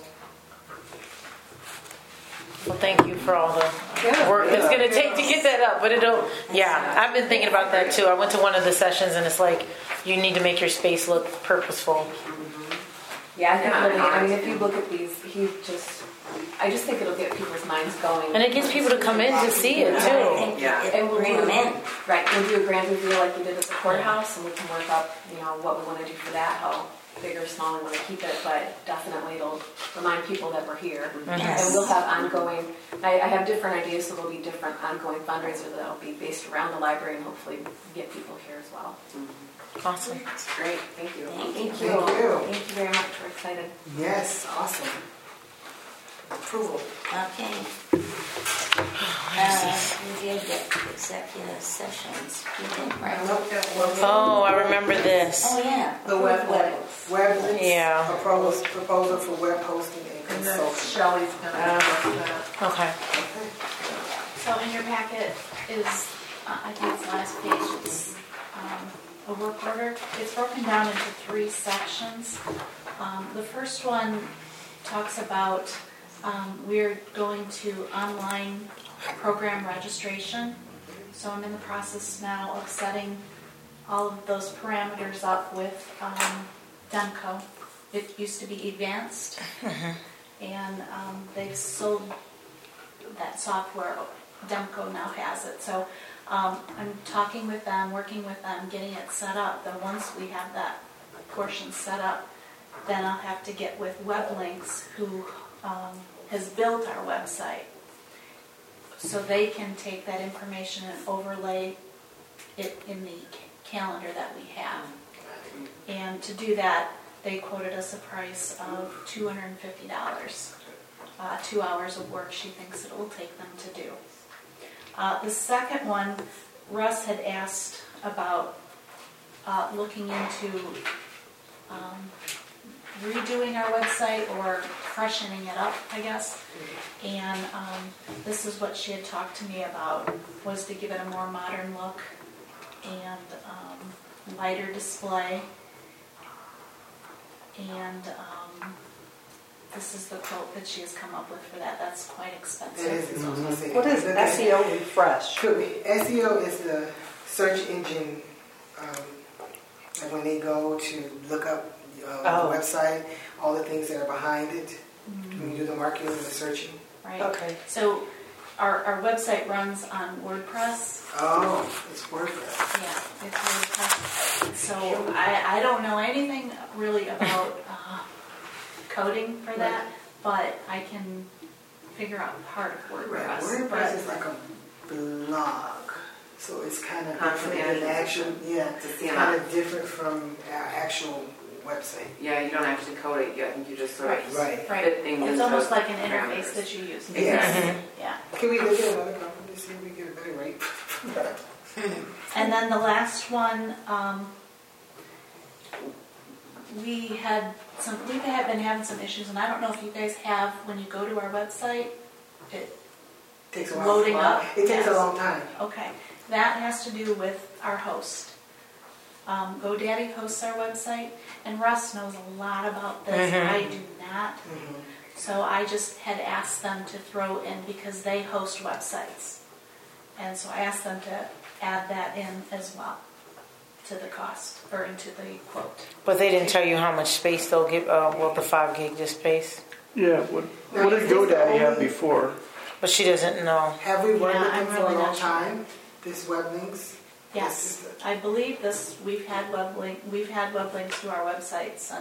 Speaker 1: Well, thank you for all the
Speaker 6: Yeah.
Speaker 1: work that's going to take to get that up. But it'll, yeah, I've been thinking about that too. I went to one of the sessions and it's like, you need to make your space look purposeful.
Speaker 11: Yeah, I think
Speaker 7: Yeah.
Speaker 11: really, I mean, if you look at these, he just, I just think it'll get people's minds going.
Speaker 1: And it gets people to come in to see it
Speaker 2: I
Speaker 1: too.
Speaker 2: think
Speaker 7: Yeah.
Speaker 2: it
Speaker 11: And we'll
Speaker 2: bring
Speaker 11: do,
Speaker 2: them in.
Speaker 11: right, we'll do a grand reveal like we did at the courthouse, and we can work up, you know, what we want to do for that, how big or small we want to keep it, but definitely it'll remind people that we're here.
Speaker 2: Yes.
Speaker 11: And we'll have ongoing, I, I have different ideas, so there'll be different ongoing fundraisers that'll be based around the library and hopefully get people here as well.
Speaker 1: Awesome.
Speaker 7: Great, thank you.
Speaker 2: Thank you.
Speaker 11: Thank you.
Speaker 5: Thank you.
Speaker 11: Thank you very much, we're excited.
Speaker 5: Yes, awesome. Approval.
Speaker 2: Okay. Uh, we did get executive sessions. We did, right?
Speaker 1: Oh, I remember this.
Speaker 2: Oh, yeah.
Speaker 6: The web
Speaker 2: links.
Speaker 5: Web links.
Speaker 1: Yeah.
Speaker 5: Proposal, proposal for web hosting and
Speaker 6: And then
Speaker 5: consulting.
Speaker 6: Shelley's gonna discuss that.
Speaker 1: Okay.
Speaker 8: So in your packet is, uh, I think it's the last page, it's um, a work order. It's broken down into three sections. Um, The first one talks about, um, we're going to online program registration. So I'm in the process now of setting all of those parameters up with um, Demco. It used to be Advanced, and um, they've sold that software. Demco now has it. So um, I'm talking with them, working with them, getting it set up. Then once we have that portion set up, then I'll have to get with WebLinks, who um, has built our website, so they can take that information and overlay it in the calendar that we have. And to do that, they quoted us a price of two hundred fifty dollars. Uh, two hours of work she thinks it will take them to do. Uh, the second one, Russ had asked about uh, looking into um, redoing our website or freshening it up, I guess. And um, this is what she had talked to me about, was to give it a more modern look and um, lighter display. And um, this is the quote that she has come up with for that. That's quite expensive.
Speaker 5: It is, it's what I was gonna say.
Speaker 10: What is
Speaker 5: Look at-
Speaker 10: S E O refresh?
Speaker 5: Could be. S E O is the search engine, um, like when they go to look up uh,
Speaker 10: Oh.
Speaker 5: the website, all the things that are behind it, when you do the marketing and the searching.
Speaker 8: Right.
Speaker 10: Okay.
Speaker 8: So our, our website runs on WordPress.
Speaker 5: Oh, it's WordPress.
Speaker 8: Yeah, it's WordPress. So I, I don't know anything really about uh, coding for that, but I can figure out part of
Speaker 5: Right.
Speaker 8: WordPress.
Speaker 5: WordPress
Speaker 8: But-
Speaker 5: is like a blog, so it's kind of
Speaker 7: Content
Speaker 5: different than
Speaker 7: management
Speaker 5: actual.
Speaker 7: system.
Speaker 5: Yeah,
Speaker 7: It's a
Speaker 5: it's
Speaker 7: C M S.
Speaker 5: kind of different from our actual website.
Speaker 7: Yeah, you don't actually code it yet. I think you just sort of
Speaker 5: Right.
Speaker 8: Right.
Speaker 7: fit things
Speaker 8: It's
Speaker 7: into
Speaker 8: almost like an
Speaker 7: parameters.
Speaker 8: interface that you use.
Speaker 5: Yes.
Speaker 8: Yeah.
Speaker 5: Can we look at another company to see if we get a better rate?
Speaker 8: And then the last one, um, we had some, we have been having some issues, and I don't know if you guys have, when you go to our website, it,
Speaker 5: Takes a while.
Speaker 8: Loading up?
Speaker 5: It takes
Speaker 8: Yes.
Speaker 5: a long time.
Speaker 8: okay, that has to do with our host. Um, GoDaddy hosts our website, and Russ knows a lot about this.
Speaker 1: Mhm.
Speaker 8: I do not.
Speaker 5: Mhm.
Speaker 8: So I just had asked them to throw in, because they host websites. And so I asked them to add that in as well to the cost, or into the quote.
Speaker 1: But they didn't tell you how much space they'll give, uh, well, the five gig just space.
Speaker 9: Yeah, what, what did GoDaddy have before?
Speaker 1: But she doesn't know.
Speaker 5: Have we worked
Speaker 8: Yeah,
Speaker 5: with them
Speaker 8: I'm
Speaker 5: for a
Speaker 8: really
Speaker 5: long
Speaker 8: not sure.
Speaker 5: time? This web links?
Speaker 8: Yes, I believe this, we've had web link, we've had web links to our website since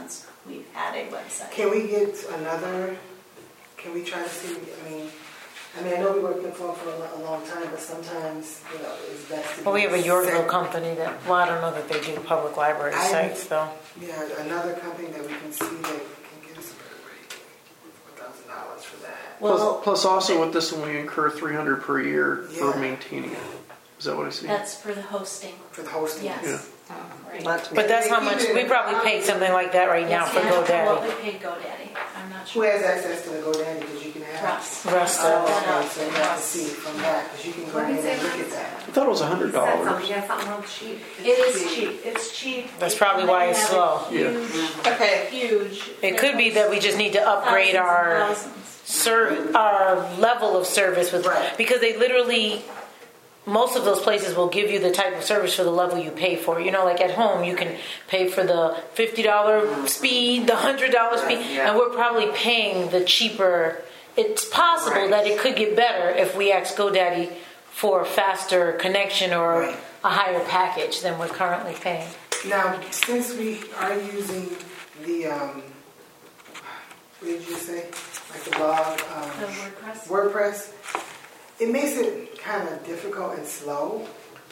Speaker 8: we've had a website.
Speaker 5: Can we get another, can we try to see, I mean, I mean, I know we worked in for for a lo- a long time, but sometimes, you know, it's best to.
Speaker 1: Well, we have a
Speaker 5: be
Speaker 1: Yorkville
Speaker 5: separate.
Speaker 1: company that, well, I don't know that they do public library
Speaker 5: I-
Speaker 1: sites though.
Speaker 5: Yeah, another company that we can see that can get us a better rate, one thousand dollars for that.
Speaker 9: Plus,
Speaker 1: Well,
Speaker 9: plus also with this one, we incur three hundred per year for
Speaker 5: Yeah.
Speaker 9: maintaining it. Is that what I see?
Speaker 8: That's for the hosting.
Speaker 5: For the hosting.
Speaker 8: Yes.
Speaker 9: Yeah.
Speaker 8: Right.
Speaker 10: Not to
Speaker 1: but that's how much, we probably paid something like that right now
Speaker 8: Yes,
Speaker 1: for
Speaker 8: yeah, What
Speaker 1: GoDaddy.
Speaker 8: we paid GoDaddy. I'm not
Speaker 5: Who
Speaker 8: sure.
Speaker 5: has access to the GoDaddy, because you can have.
Speaker 8: Russ.
Speaker 1: Russ
Speaker 5: Oh,
Speaker 1: does.
Speaker 5: okay, so you have to see it from that, because you can go
Speaker 11: What did
Speaker 5: in
Speaker 11: he
Speaker 5: and
Speaker 11: say,
Speaker 5: look at
Speaker 11: Russ?
Speaker 5: that.
Speaker 9: I thought it was a hundred
Speaker 7: He said something,
Speaker 9: dollars.
Speaker 7: yeah, something real cheap.
Speaker 8: It is cheap. It's cheap.
Speaker 1: That's probably why it's
Speaker 8: They have
Speaker 1: slow.
Speaker 8: a Huge,
Speaker 10: Okay.
Speaker 8: huge.
Speaker 1: It could be that we just need to upgrade
Speaker 8: thousands and
Speaker 1: our
Speaker 8: thousands.
Speaker 1: serv our level of service with,
Speaker 5: Right.
Speaker 1: because they literally, most of those places will give you the type of service for the level you pay for. You know, like at home, you can pay for the fifty dollars speed, the one hundred dollars speed,
Speaker 7: Yeah.
Speaker 1: and we're probably paying the cheaper. It's possible
Speaker 5: Right.
Speaker 1: that it could get better if we ask GoDaddy for a faster connection or
Speaker 5: Right.
Speaker 1: a higher package than we're currently paying.
Speaker 5: Now, since we are using the, um, what did you say? Like the blog, um,
Speaker 8: The WordPress.
Speaker 5: WordPress, it makes it kind of difficult and slow.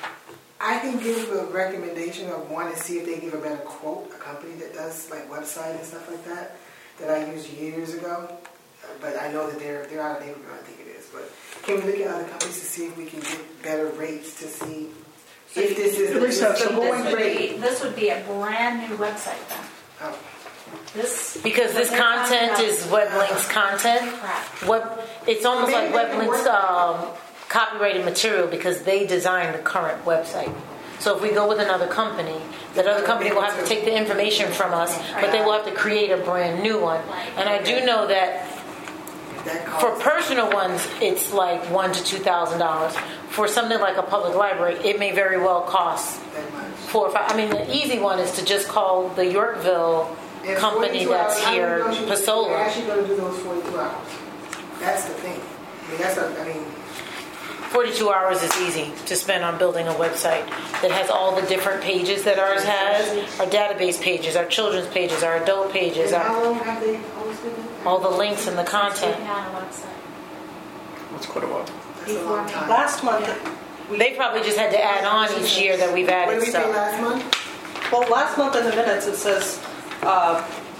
Speaker 5: I can give a recommendation of one and see if they give a better quote, a company that does like website and stuff like that, that I used years ago. Uh, But I know that they're they're out of neighborhood, I think it is. But can we look at other companies to see if we can get better rates to see if this is
Speaker 9: At least have
Speaker 5: the
Speaker 9: some-
Speaker 8: This
Speaker 5: going
Speaker 8: would
Speaker 5: rate?
Speaker 8: be, this would be a brand new website then.
Speaker 5: Oh.
Speaker 8: This.
Speaker 1: Because this
Speaker 8: what they're talking
Speaker 1: content
Speaker 8: about
Speaker 1: is WebLink's content.
Speaker 8: crap.
Speaker 1: What it's almost like
Speaker 5: Maybe they can
Speaker 1: WebLink's
Speaker 5: work-
Speaker 1: um, copyrighted material because they designed the current website. So if we go with another company, that other company will have to take the information from us, but they will have to create a brand new one. And I do know that
Speaker 5: That
Speaker 1: for
Speaker 5: costs
Speaker 1: personal ones, it's like one to two thousand dollars. For something like a public library, it may very well cost
Speaker 5: that much.
Speaker 1: four or five. I mean, the easy one is to just call the Yorkville
Speaker 5: And
Speaker 1: company
Speaker 5: forty-two
Speaker 1: that's
Speaker 5: hours, how
Speaker 1: here,
Speaker 5: many days you-
Speaker 1: Pasola.
Speaker 5: You're actually going to do those forty-two hours. That's the thing. I mean, that's a, I mean,
Speaker 1: forty-two hours is easy to spend on building a website that has all the different pages that ours has, our database pages, our children's pages, our adult pages,
Speaker 5: and
Speaker 1: our,
Speaker 5: how long have they always been doing that?
Speaker 1: all the links and the
Speaker 8: We've
Speaker 1: content.
Speaker 8: had a website.
Speaker 9: That's quite a while.
Speaker 5: That's a long time.
Speaker 10: Last month, we,
Speaker 1: They probably just had to add on each year that we've
Speaker 5: What
Speaker 1: added
Speaker 5: did we pay
Speaker 1: stuff.
Speaker 5: last month?
Speaker 10: well, last month in the minutes, it says, uh,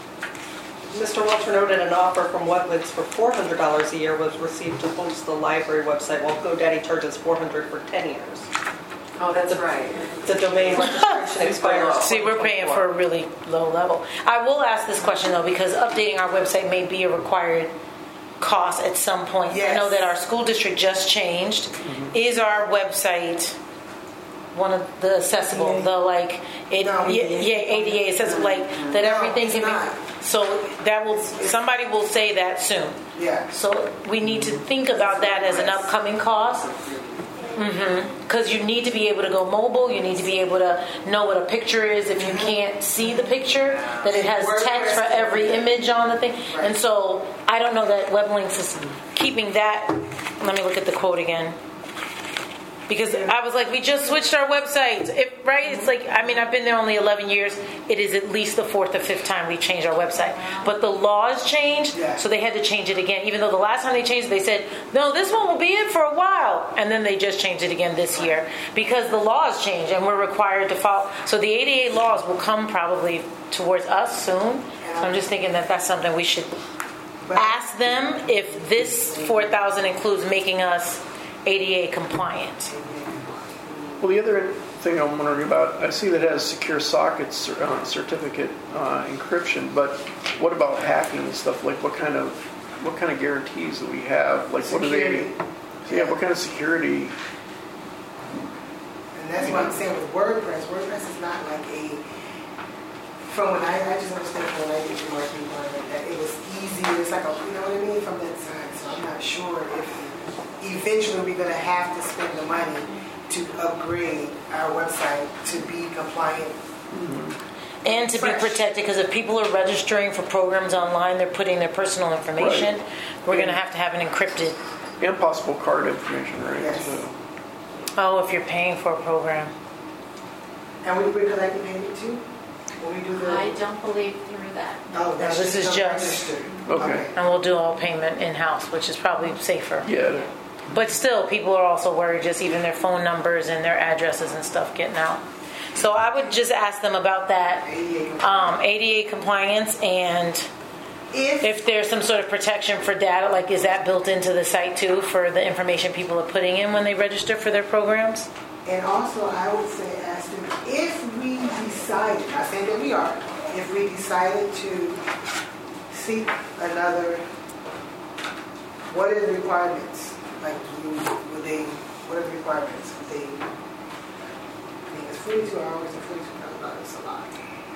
Speaker 10: Mister Welcher noted an offer from Wetlands for four hundred dollars a year was received to host the library website, while GoDaddy charges four hundred dollars for ten years.
Speaker 7: Oh, that's right.
Speaker 10: The domain registration expires.
Speaker 1: See, we're paying for a really low level. I will ask this question though, because updating our website may be a required cost at some point. I know
Speaker 5: Yes.
Speaker 1: that our school district just changed. Is our website one of the accessible, the like, it,
Speaker 5: No,
Speaker 1: yeah,
Speaker 5: A D A.
Speaker 1: yeah, A D A accessible, like that
Speaker 5: No,
Speaker 1: everything
Speaker 5: it's
Speaker 1: can
Speaker 5: not.
Speaker 1: be. So that will, somebody will say that soon.
Speaker 5: Yeah.
Speaker 1: So we need to think about that as an upcoming cost. Because you need to be able to go mobile, you need to be able to know what a picture is if you can't see the picture, that it has text for every image on the thing. And so I don't know that WebLinks is keeping that. Let me look at the quote again. Because I was like, we just switched our website, it, right? It's like, I mean, I've been there only eleven years. It is at least the fourth or fifth time we changed our website. But the laws changed,
Speaker 5: Yeah.
Speaker 1: so they had to change it again. Even though the last time they changed it, they said, no, this one will be it for a while. And then they just changed it again this year. Because the laws change and we're required to follow. So the A D A laws will come probably towards us soon. So I'm just thinking that that's something we should
Speaker 5: But
Speaker 1: ask them if this four thousand includes making us A D A compliant.
Speaker 9: Well, the other thing I'm wondering about, I see that it has secure sockets uh, certificate uh, encryption, but what about hacking and stuff? Like, what kind of what kind of guarantees do we have? Like, what do they?
Speaker 5: Security.
Speaker 9: Yeah, what kind of security?
Speaker 5: And that's what I'm saying with WordPress. WordPress is not like a, from when I, I just understand from when I did the marketing environment that it was easier. It's like a, you know what I mean, from that side. So I'm not sure if eventually we're going to have to spend the money to upgrade our website to be compliant.
Speaker 1: And to be
Speaker 5: Fresh.
Speaker 1: protected, because if people are registering for programs online, they're putting their personal information.
Speaker 9: Right.
Speaker 1: We're going to have to have an encrypted.
Speaker 9: And possible card information, right?
Speaker 5: Yes.
Speaker 9: So,
Speaker 1: Oh, if you're paying for a program.
Speaker 5: And we, we're collecting payment too? When we do the.
Speaker 8: I don't believe through that.
Speaker 5: Oh, that's
Speaker 1: No, this is
Speaker 5: the
Speaker 1: just-
Speaker 5: registered.
Speaker 9: Okay.
Speaker 1: And we'll do all payment in-house, which is probably safer.
Speaker 9: Yeah.
Speaker 1: But still, people are also worried, just even their phone numbers and their addresses and stuff getting out. So I would just ask them about that
Speaker 5: A D A.
Speaker 1: um, A D A compliance, and
Speaker 5: If,
Speaker 1: if there's some sort of protection for data, like is that built into the site too for the information people are putting in when they register for their programs?
Speaker 5: and also I would say, ask them, if we decided, not saying that we are, if we decided to seek another, what are the requirements? Like, you, would they, what are the requirements? Would they, I mean, it's forty-two hours and forty-two thousand dollars, a lot.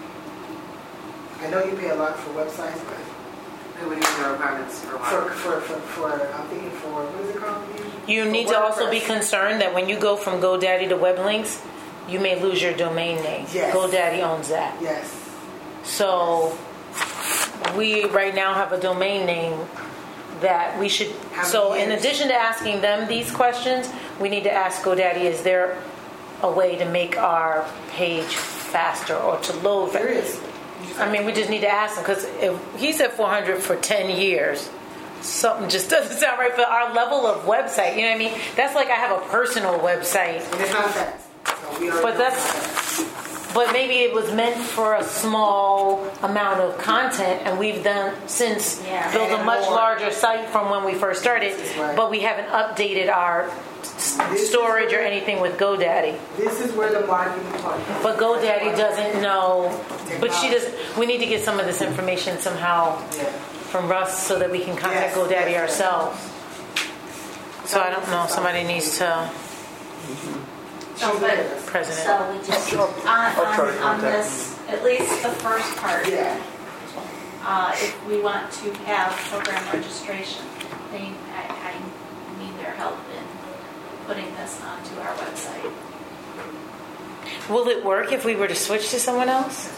Speaker 5: I know you pay a lot for websites, but
Speaker 7: Who would use the requirements for
Speaker 5: for,
Speaker 7: what?
Speaker 5: for, for, for, I'm thinking for, what is it called?
Speaker 1: You
Speaker 5: For
Speaker 1: need to also be
Speaker 5: WordPress.
Speaker 1: concerned that when you go from GoDaddy to Weblinks, you may lose your domain name.
Speaker 5: Yes.
Speaker 1: GoDaddy owns that.
Speaker 5: Yes.
Speaker 1: So we right now have a domain name that we should,
Speaker 5: How
Speaker 1: so
Speaker 5: many
Speaker 1: in
Speaker 5: years?
Speaker 1: addition to asking them these questions, we need to ask GoDaddy, is there a way to make our page faster or to load?
Speaker 5: There is.
Speaker 1: I mean, we just need to ask him, because if he said four hundred for ten years, something just doesn't sound right for our level of website. You know what I mean? That's like I have a personal website,
Speaker 5: And it's not fast. So we are
Speaker 1: but that's, but maybe it was meant for a small amount of content, and we've done since
Speaker 2: Yeah.
Speaker 1: built a
Speaker 5: And
Speaker 1: much
Speaker 5: more.
Speaker 1: larger site from when we first started,
Speaker 5: This is right.
Speaker 1: but we haven't updated our s-
Speaker 5: This is
Speaker 1: storage or
Speaker 5: where-
Speaker 1: anything with GoDaddy.
Speaker 5: This is where the marketing part comes.
Speaker 1: But GoDaddy doesn't know. But she does. We need to get some of this information somehow
Speaker 5: Yeah.
Speaker 1: from Russ so that we can contact
Speaker 5: Yes,
Speaker 1: GoDaddy
Speaker 5: yes, yes.
Speaker 1: ourselves. So I don't know. Somebody needs to.
Speaker 8: So, but
Speaker 1: President.
Speaker 2: So we just,
Speaker 8: on,
Speaker 9: I'll try to
Speaker 8: on, on
Speaker 9: contact
Speaker 8: this, at least the first part,
Speaker 5: Yeah.
Speaker 8: uh, if we want to have program registration, they, I, I need their help in putting this onto our website.
Speaker 1: Will it work if we were to switch to someone else?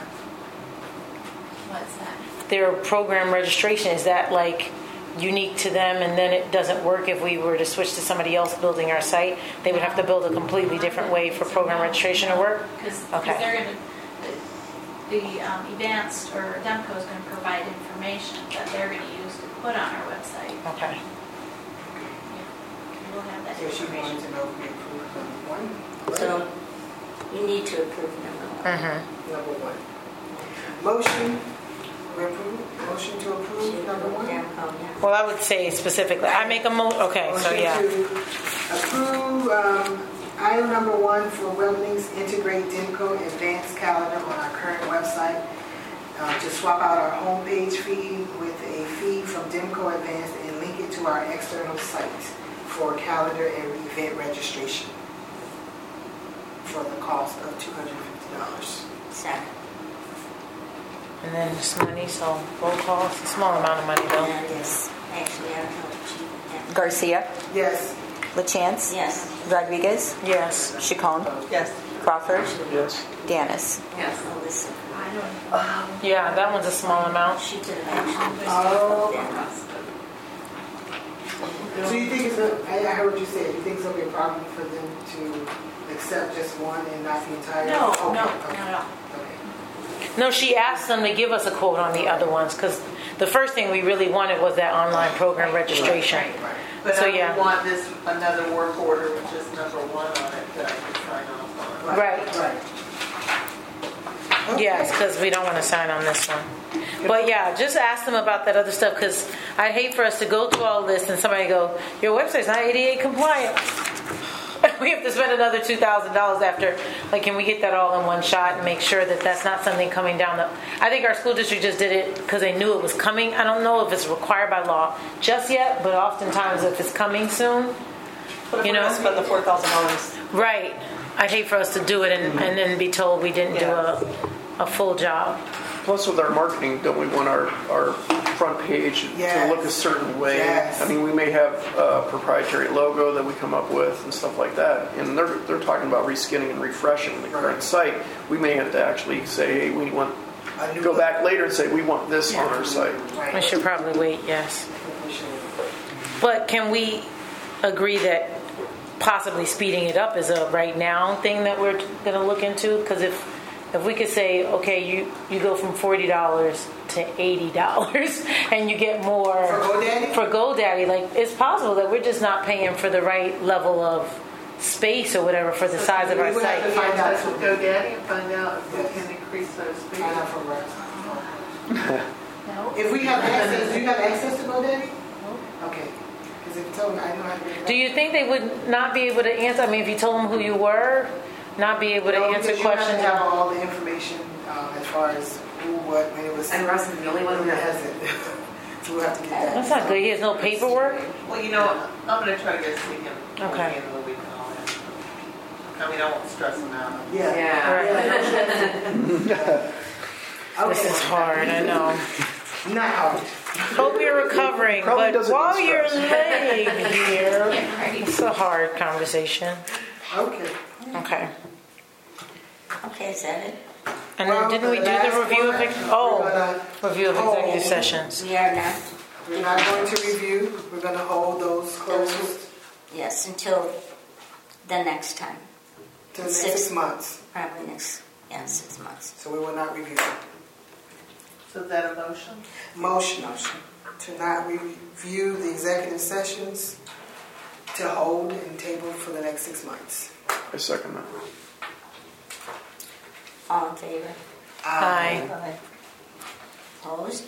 Speaker 8: What's that?
Speaker 1: Their program registration, is that like unique to them, and then it doesn't work if we were to switch to somebody else building our site? They would have to build a completely different way for program registration to work?
Speaker 8: Because
Speaker 1: Okay.
Speaker 8: they're going to, the, the um, advanced or Demco is going to provide information that they're going to use to put on our website.
Speaker 1: Okay.
Speaker 8: We'll have that
Speaker 5: So she wanted
Speaker 8: information.
Speaker 5: to know if we approved number one.
Speaker 2: so you need to approve number one.
Speaker 1: Mm-hmm.
Speaker 5: Number one. Motion, we approve, motion to approve number one.
Speaker 2: Demco, yeah.
Speaker 1: Well, I would say specifically. I make a mo. Okay. So
Speaker 5: Motion
Speaker 1: yeah.
Speaker 5: to approve um, item number one for Weblinks integrate Demco advanced calendar on our current website. Uh, to swap out our homepage feed with a feed from Demco Advanced and link it to our external site for calendar and event registration for the cost of two hundred fifty dollars.
Speaker 2: Second.
Speaker 1: And then it's money, so roll call. It's a small amount of money though.
Speaker 2: And yes, actually, I don't know what you,
Speaker 3: Garcia,
Speaker 5: Yes.
Speaker 3: LaChance,
Speaker 2: yes.
Speaker 3: Rodriguez,
Speaker 1: Yes.
Speaker 3: Chacon,
Speaker 10: Yes.
Speaker 3: Crawford,
Speaker 9: Yes.
Speaker 3: Denis.
Speaker 7: Yes.
Speaker 2: Melissa,
Speaker 8: I don't know.
Speaker 1: Yeah, that one's a small amount.
Speaker 2: she could have actually.
Speaker 5: Oh.
Speaker 2: Dennis.
Speaker 5: So you think it's a, I I heard what you said, you think it's gonna be a problem for them to accept just one and not the entire?
Speaker 8: No,
Speaker 5: Okay,
Speaker 8: no, not
Speaker 5: okay,
Speaker 8: at all.
Speaker 5: okay.
Speaker 1: No, she asked them to give us a quote on the other ones because the first thing we really wanted was that online program registration.
Speaker 5: Right.
Speaker 6: But
Speaker 1: So,
Speaker 6: I
Speaker 1: yeah.
Speaker 6: would want this, another work order with just number one on it that I can sign off on.
Speaker 1: Right.
Speaker 5: Right. Okay.
Speaker 1: Yes, because we don't want to sign on this one. But yeah, just ask them about that other stuff because I'd hate for us to go through all this and somebody go, your website's not A D A compliant. We have to spend another two thousand dollars after. Like, can we get that all in one shot and make sure that that's not something coming down the... I think our school district just did it because they knew it was coming. I don't know if it's required by law just yet, but oftentimes if it's coming soon,
Speaker 10: But if
Speaker 1: You
Speaker 10: we're
Speaker 1: know?
Speaker 10: gonna spend the four thousand dollars,
Speaker 1: right. I'd hate for us to do it and, and then be told we didn't do a, a full job.
Speaker 9: Plus, with our marketing, don't we want our, our front page
Speaker 5: Yes.
Speaker 9: to look a certain way?
Speaker 5: Yes.
Speaker 9: I mean, we may have a proprietary logo that we come up with and stuff like that. And they're, they're talking about reskinning and refreshing the current site. We may have to actually say, hey, we want,
Speaker 5: A new
Speaker 9: go
Speaker 5: look.
Speaker 9: back later and say, we want this on our site.
Speaker 5: Right.
Speaker 1: We should probably wait, yes.
Speaker 5: We should.
Speaker 1: But can we agree that possibly speeding it up is a right now thing that we're going to look into? Because if if we could say, okay, you, you go from forty dollars to eighty dollars and you get more.
Speaker 5: For GoDaddy?
Speaker 1: For GoDaddy. Like, it's possible that we're just not paying for the right level of space or whatever for the size of our
Speaker 5: we would have
Speaker 1: site.
Speaker 5: to find
Speaker 6: Find
Speaker 5: out
Speaker 6: out with GoDaddy and find out if we can increase those speeds.
Speaker 5: Find out from Rex.
Speaker 8: No?
Speaker 5: If we have access, do you have access to GoDaddy? Okay. Because if you told me, I know how to get it.
Speaker 1: Do you think they would not be able to answer? I mean, if you told them who you were, not be able to
Speaker 5: No,
Speaker 1: answer
Speaker 5: because
Speaker 1: questions?
Speaker 5: You have to have all the information um, as far as who, what, when it was.
Speaker 7: And Russ is the only one who has
Speaker 5: it. So we'll have to get that.
Speaker 1: That's not good. He has no paperwork?
Speaker 6: Well, you know, I'm gonna try to go see him before the
Speaker 1: Okay.
Speaker 6: end of the week and all that. I mean, I won't stress him out.
Speaker 5: Yeah.
Speaker 7: Yeah.
Speaker 5: Okay.
Speaker 1: This is hard, I know.
Speaker 5: Not hard.
Speaker 1: Hope you're recovering,
Speaker 9: Probably
Speaker 1: but
Speaker 9: doesn't
Speaker 1: while
Speaker 9: need
Speaker 1: you're
Speaker 9: stress.
Speaker 1: laying here, it's a hard conversation.
Speaker 5: Okay.
Speaker 1: Okay.
Speaker 2: Okay, is that it?
Speaker 1: And
Speaker 5: Well,
Speaker 1: then didn't we do
Speaker 5: last
Speaker 1: the review of,
Speaker 5: one,
Speaker 1: ex-
Speaker 5: we're
Speaker 1: oh,
Speaker 5: gonna
Speaker 1: review of
Speaker 5: hold-
Speaker 1: executive sessions?
Speaker 2: We are not,
Speaker 5: We're not going to review. We're going to hold those closed
Speaker 2: yes, until the next time.
Speaker 5: to the next
Speaker 2: Six.
Speaker 5: six months.
Speaker 2: Probably next, yeah, six months.
Speaker 5: So we will not review them.
Speaker 6: So is that a motion?
Speaker 5: Motion
Speaker 2: Motion.
Speaker 5: to not review the executive sessions, to hold and table for the next six months.
Speaker 9: I second that.
Speaker 2: All in favor?
Speaker 1: Aye.
Speaker 2: Opposed?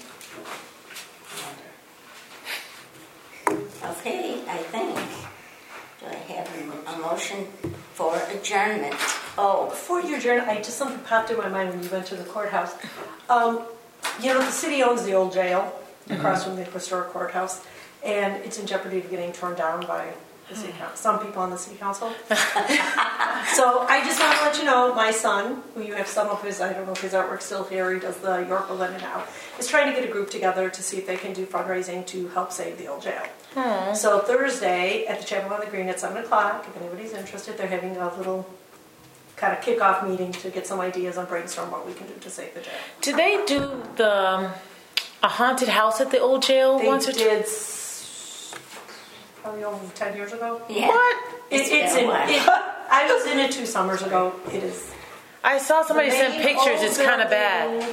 Speaker 2: Okay, I think. Do I have a- a motion for adjournment? Oh,
Speaker 12: Before you adjourn, I just something popped in my mind when you went to the courthouse. Um, you know, the city owns the old jail across from the historic courthouse, and it's in jeopardy of getting torn down by the city council, some people on the city council. So I just want to let you know, my son, who you have some of his, I don't know if his artwork's still here, he does the York Berlin now, is trying to get a group together to see if they can do fundraising to help save the old jail. So Thursday at the Chapel on the Green at seven o'clock, if anybody's interested, they're having a little kind of kickoff meeting to get some ideas and brainstorm what we can do to save the jail.
Speaker 1: Do they do the um, a haunted house at the old jail
Speaker 12: They
Speaker 1: once or
Speaker 12: did s- probably over ten years ago.
Speaker 2: yeah.
Speaker 1: What?
Speaker 12: It,
Speaker 2: It's
Speaker 12: it's
Speaker 2: been a
Speaker 12: in.
Speaker 2: while.
Speaker 12: It, I was in it two summers ago. It is.
Speaker 1: I saw somebody
Speaker 12: the
Speaker 1: send
Speaker 12: main
Speaker 1: pictures.
Speaker 12: old
Speaker 1: It's kind of bad.
Speaker 12: building,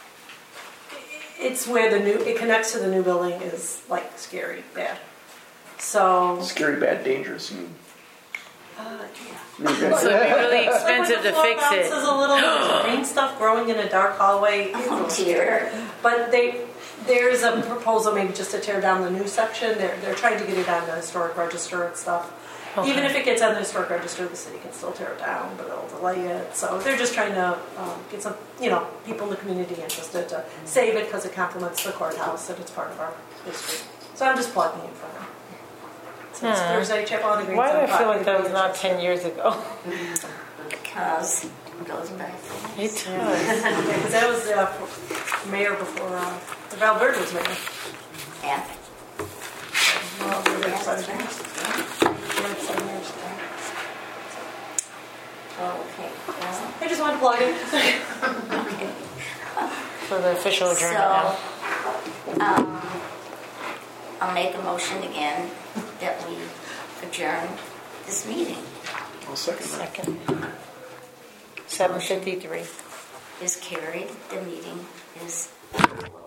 Speaker 12: It's where the new. It connects to the new building is like scary bad. So.
Speaker 9: Scary, bad, dangerous. You-
Speaker 12: Uh,
Speaker 1: So it'd be really expensive to fix it.
Speaker 12: There's a little there's green stuff growing in a dark hallway.
Speaker 2: Oh dear.
Speaker 12: But they, there's a proposal maybe just to tear down the new section. They're, they're trying to get it on the historic register and stuff.
Speaker 1: Okay.
Speaker 12: Even if it gets on the historic register, the city can still tear it down, but it'll delay it. So they're just trying to um, get some, you know, people in the community interested to save it because it complements the courthouse and it's part of our history. So I'm just plugging it for them. So it's
Speaker 1: Hmm.
Speaker 12: Thursday, Chapel on the Green.
Speaker 1: Why do I
Speaker 12: seven
Speaker 1: feel like
Speaker 12: o'clock.
Speaker 1: that was not ten years ago?
Speaker 2: Because it goes by
Speaker 1: It
Speaker 2: fast.
Speaker 1: does.
Speaker 12: Because that was uh, mayor before uh, Valverde was mayor.
Speaker 2: Yeah.
Speaker 12: Well, we were there
Speaker 2: Yeah,
Speaker 12: seven
Speaker 2: that's
Speaker 12: years.
Speaker 2: right.
Speaker 12: We were there seven years.
Speaker 2: Okay, well,
Speaker 12: I just wanted to plug it.
Speaker 2: okay.
Speaker 1: For the official adjournment now.
Speaker 2: So, um, I'll make a motion again that we adjourn this meeting.
Speaker 9: I'll second that.
Speaker 1: Second. seven fifty-three.
Speaker 2: Is carried. The meeting is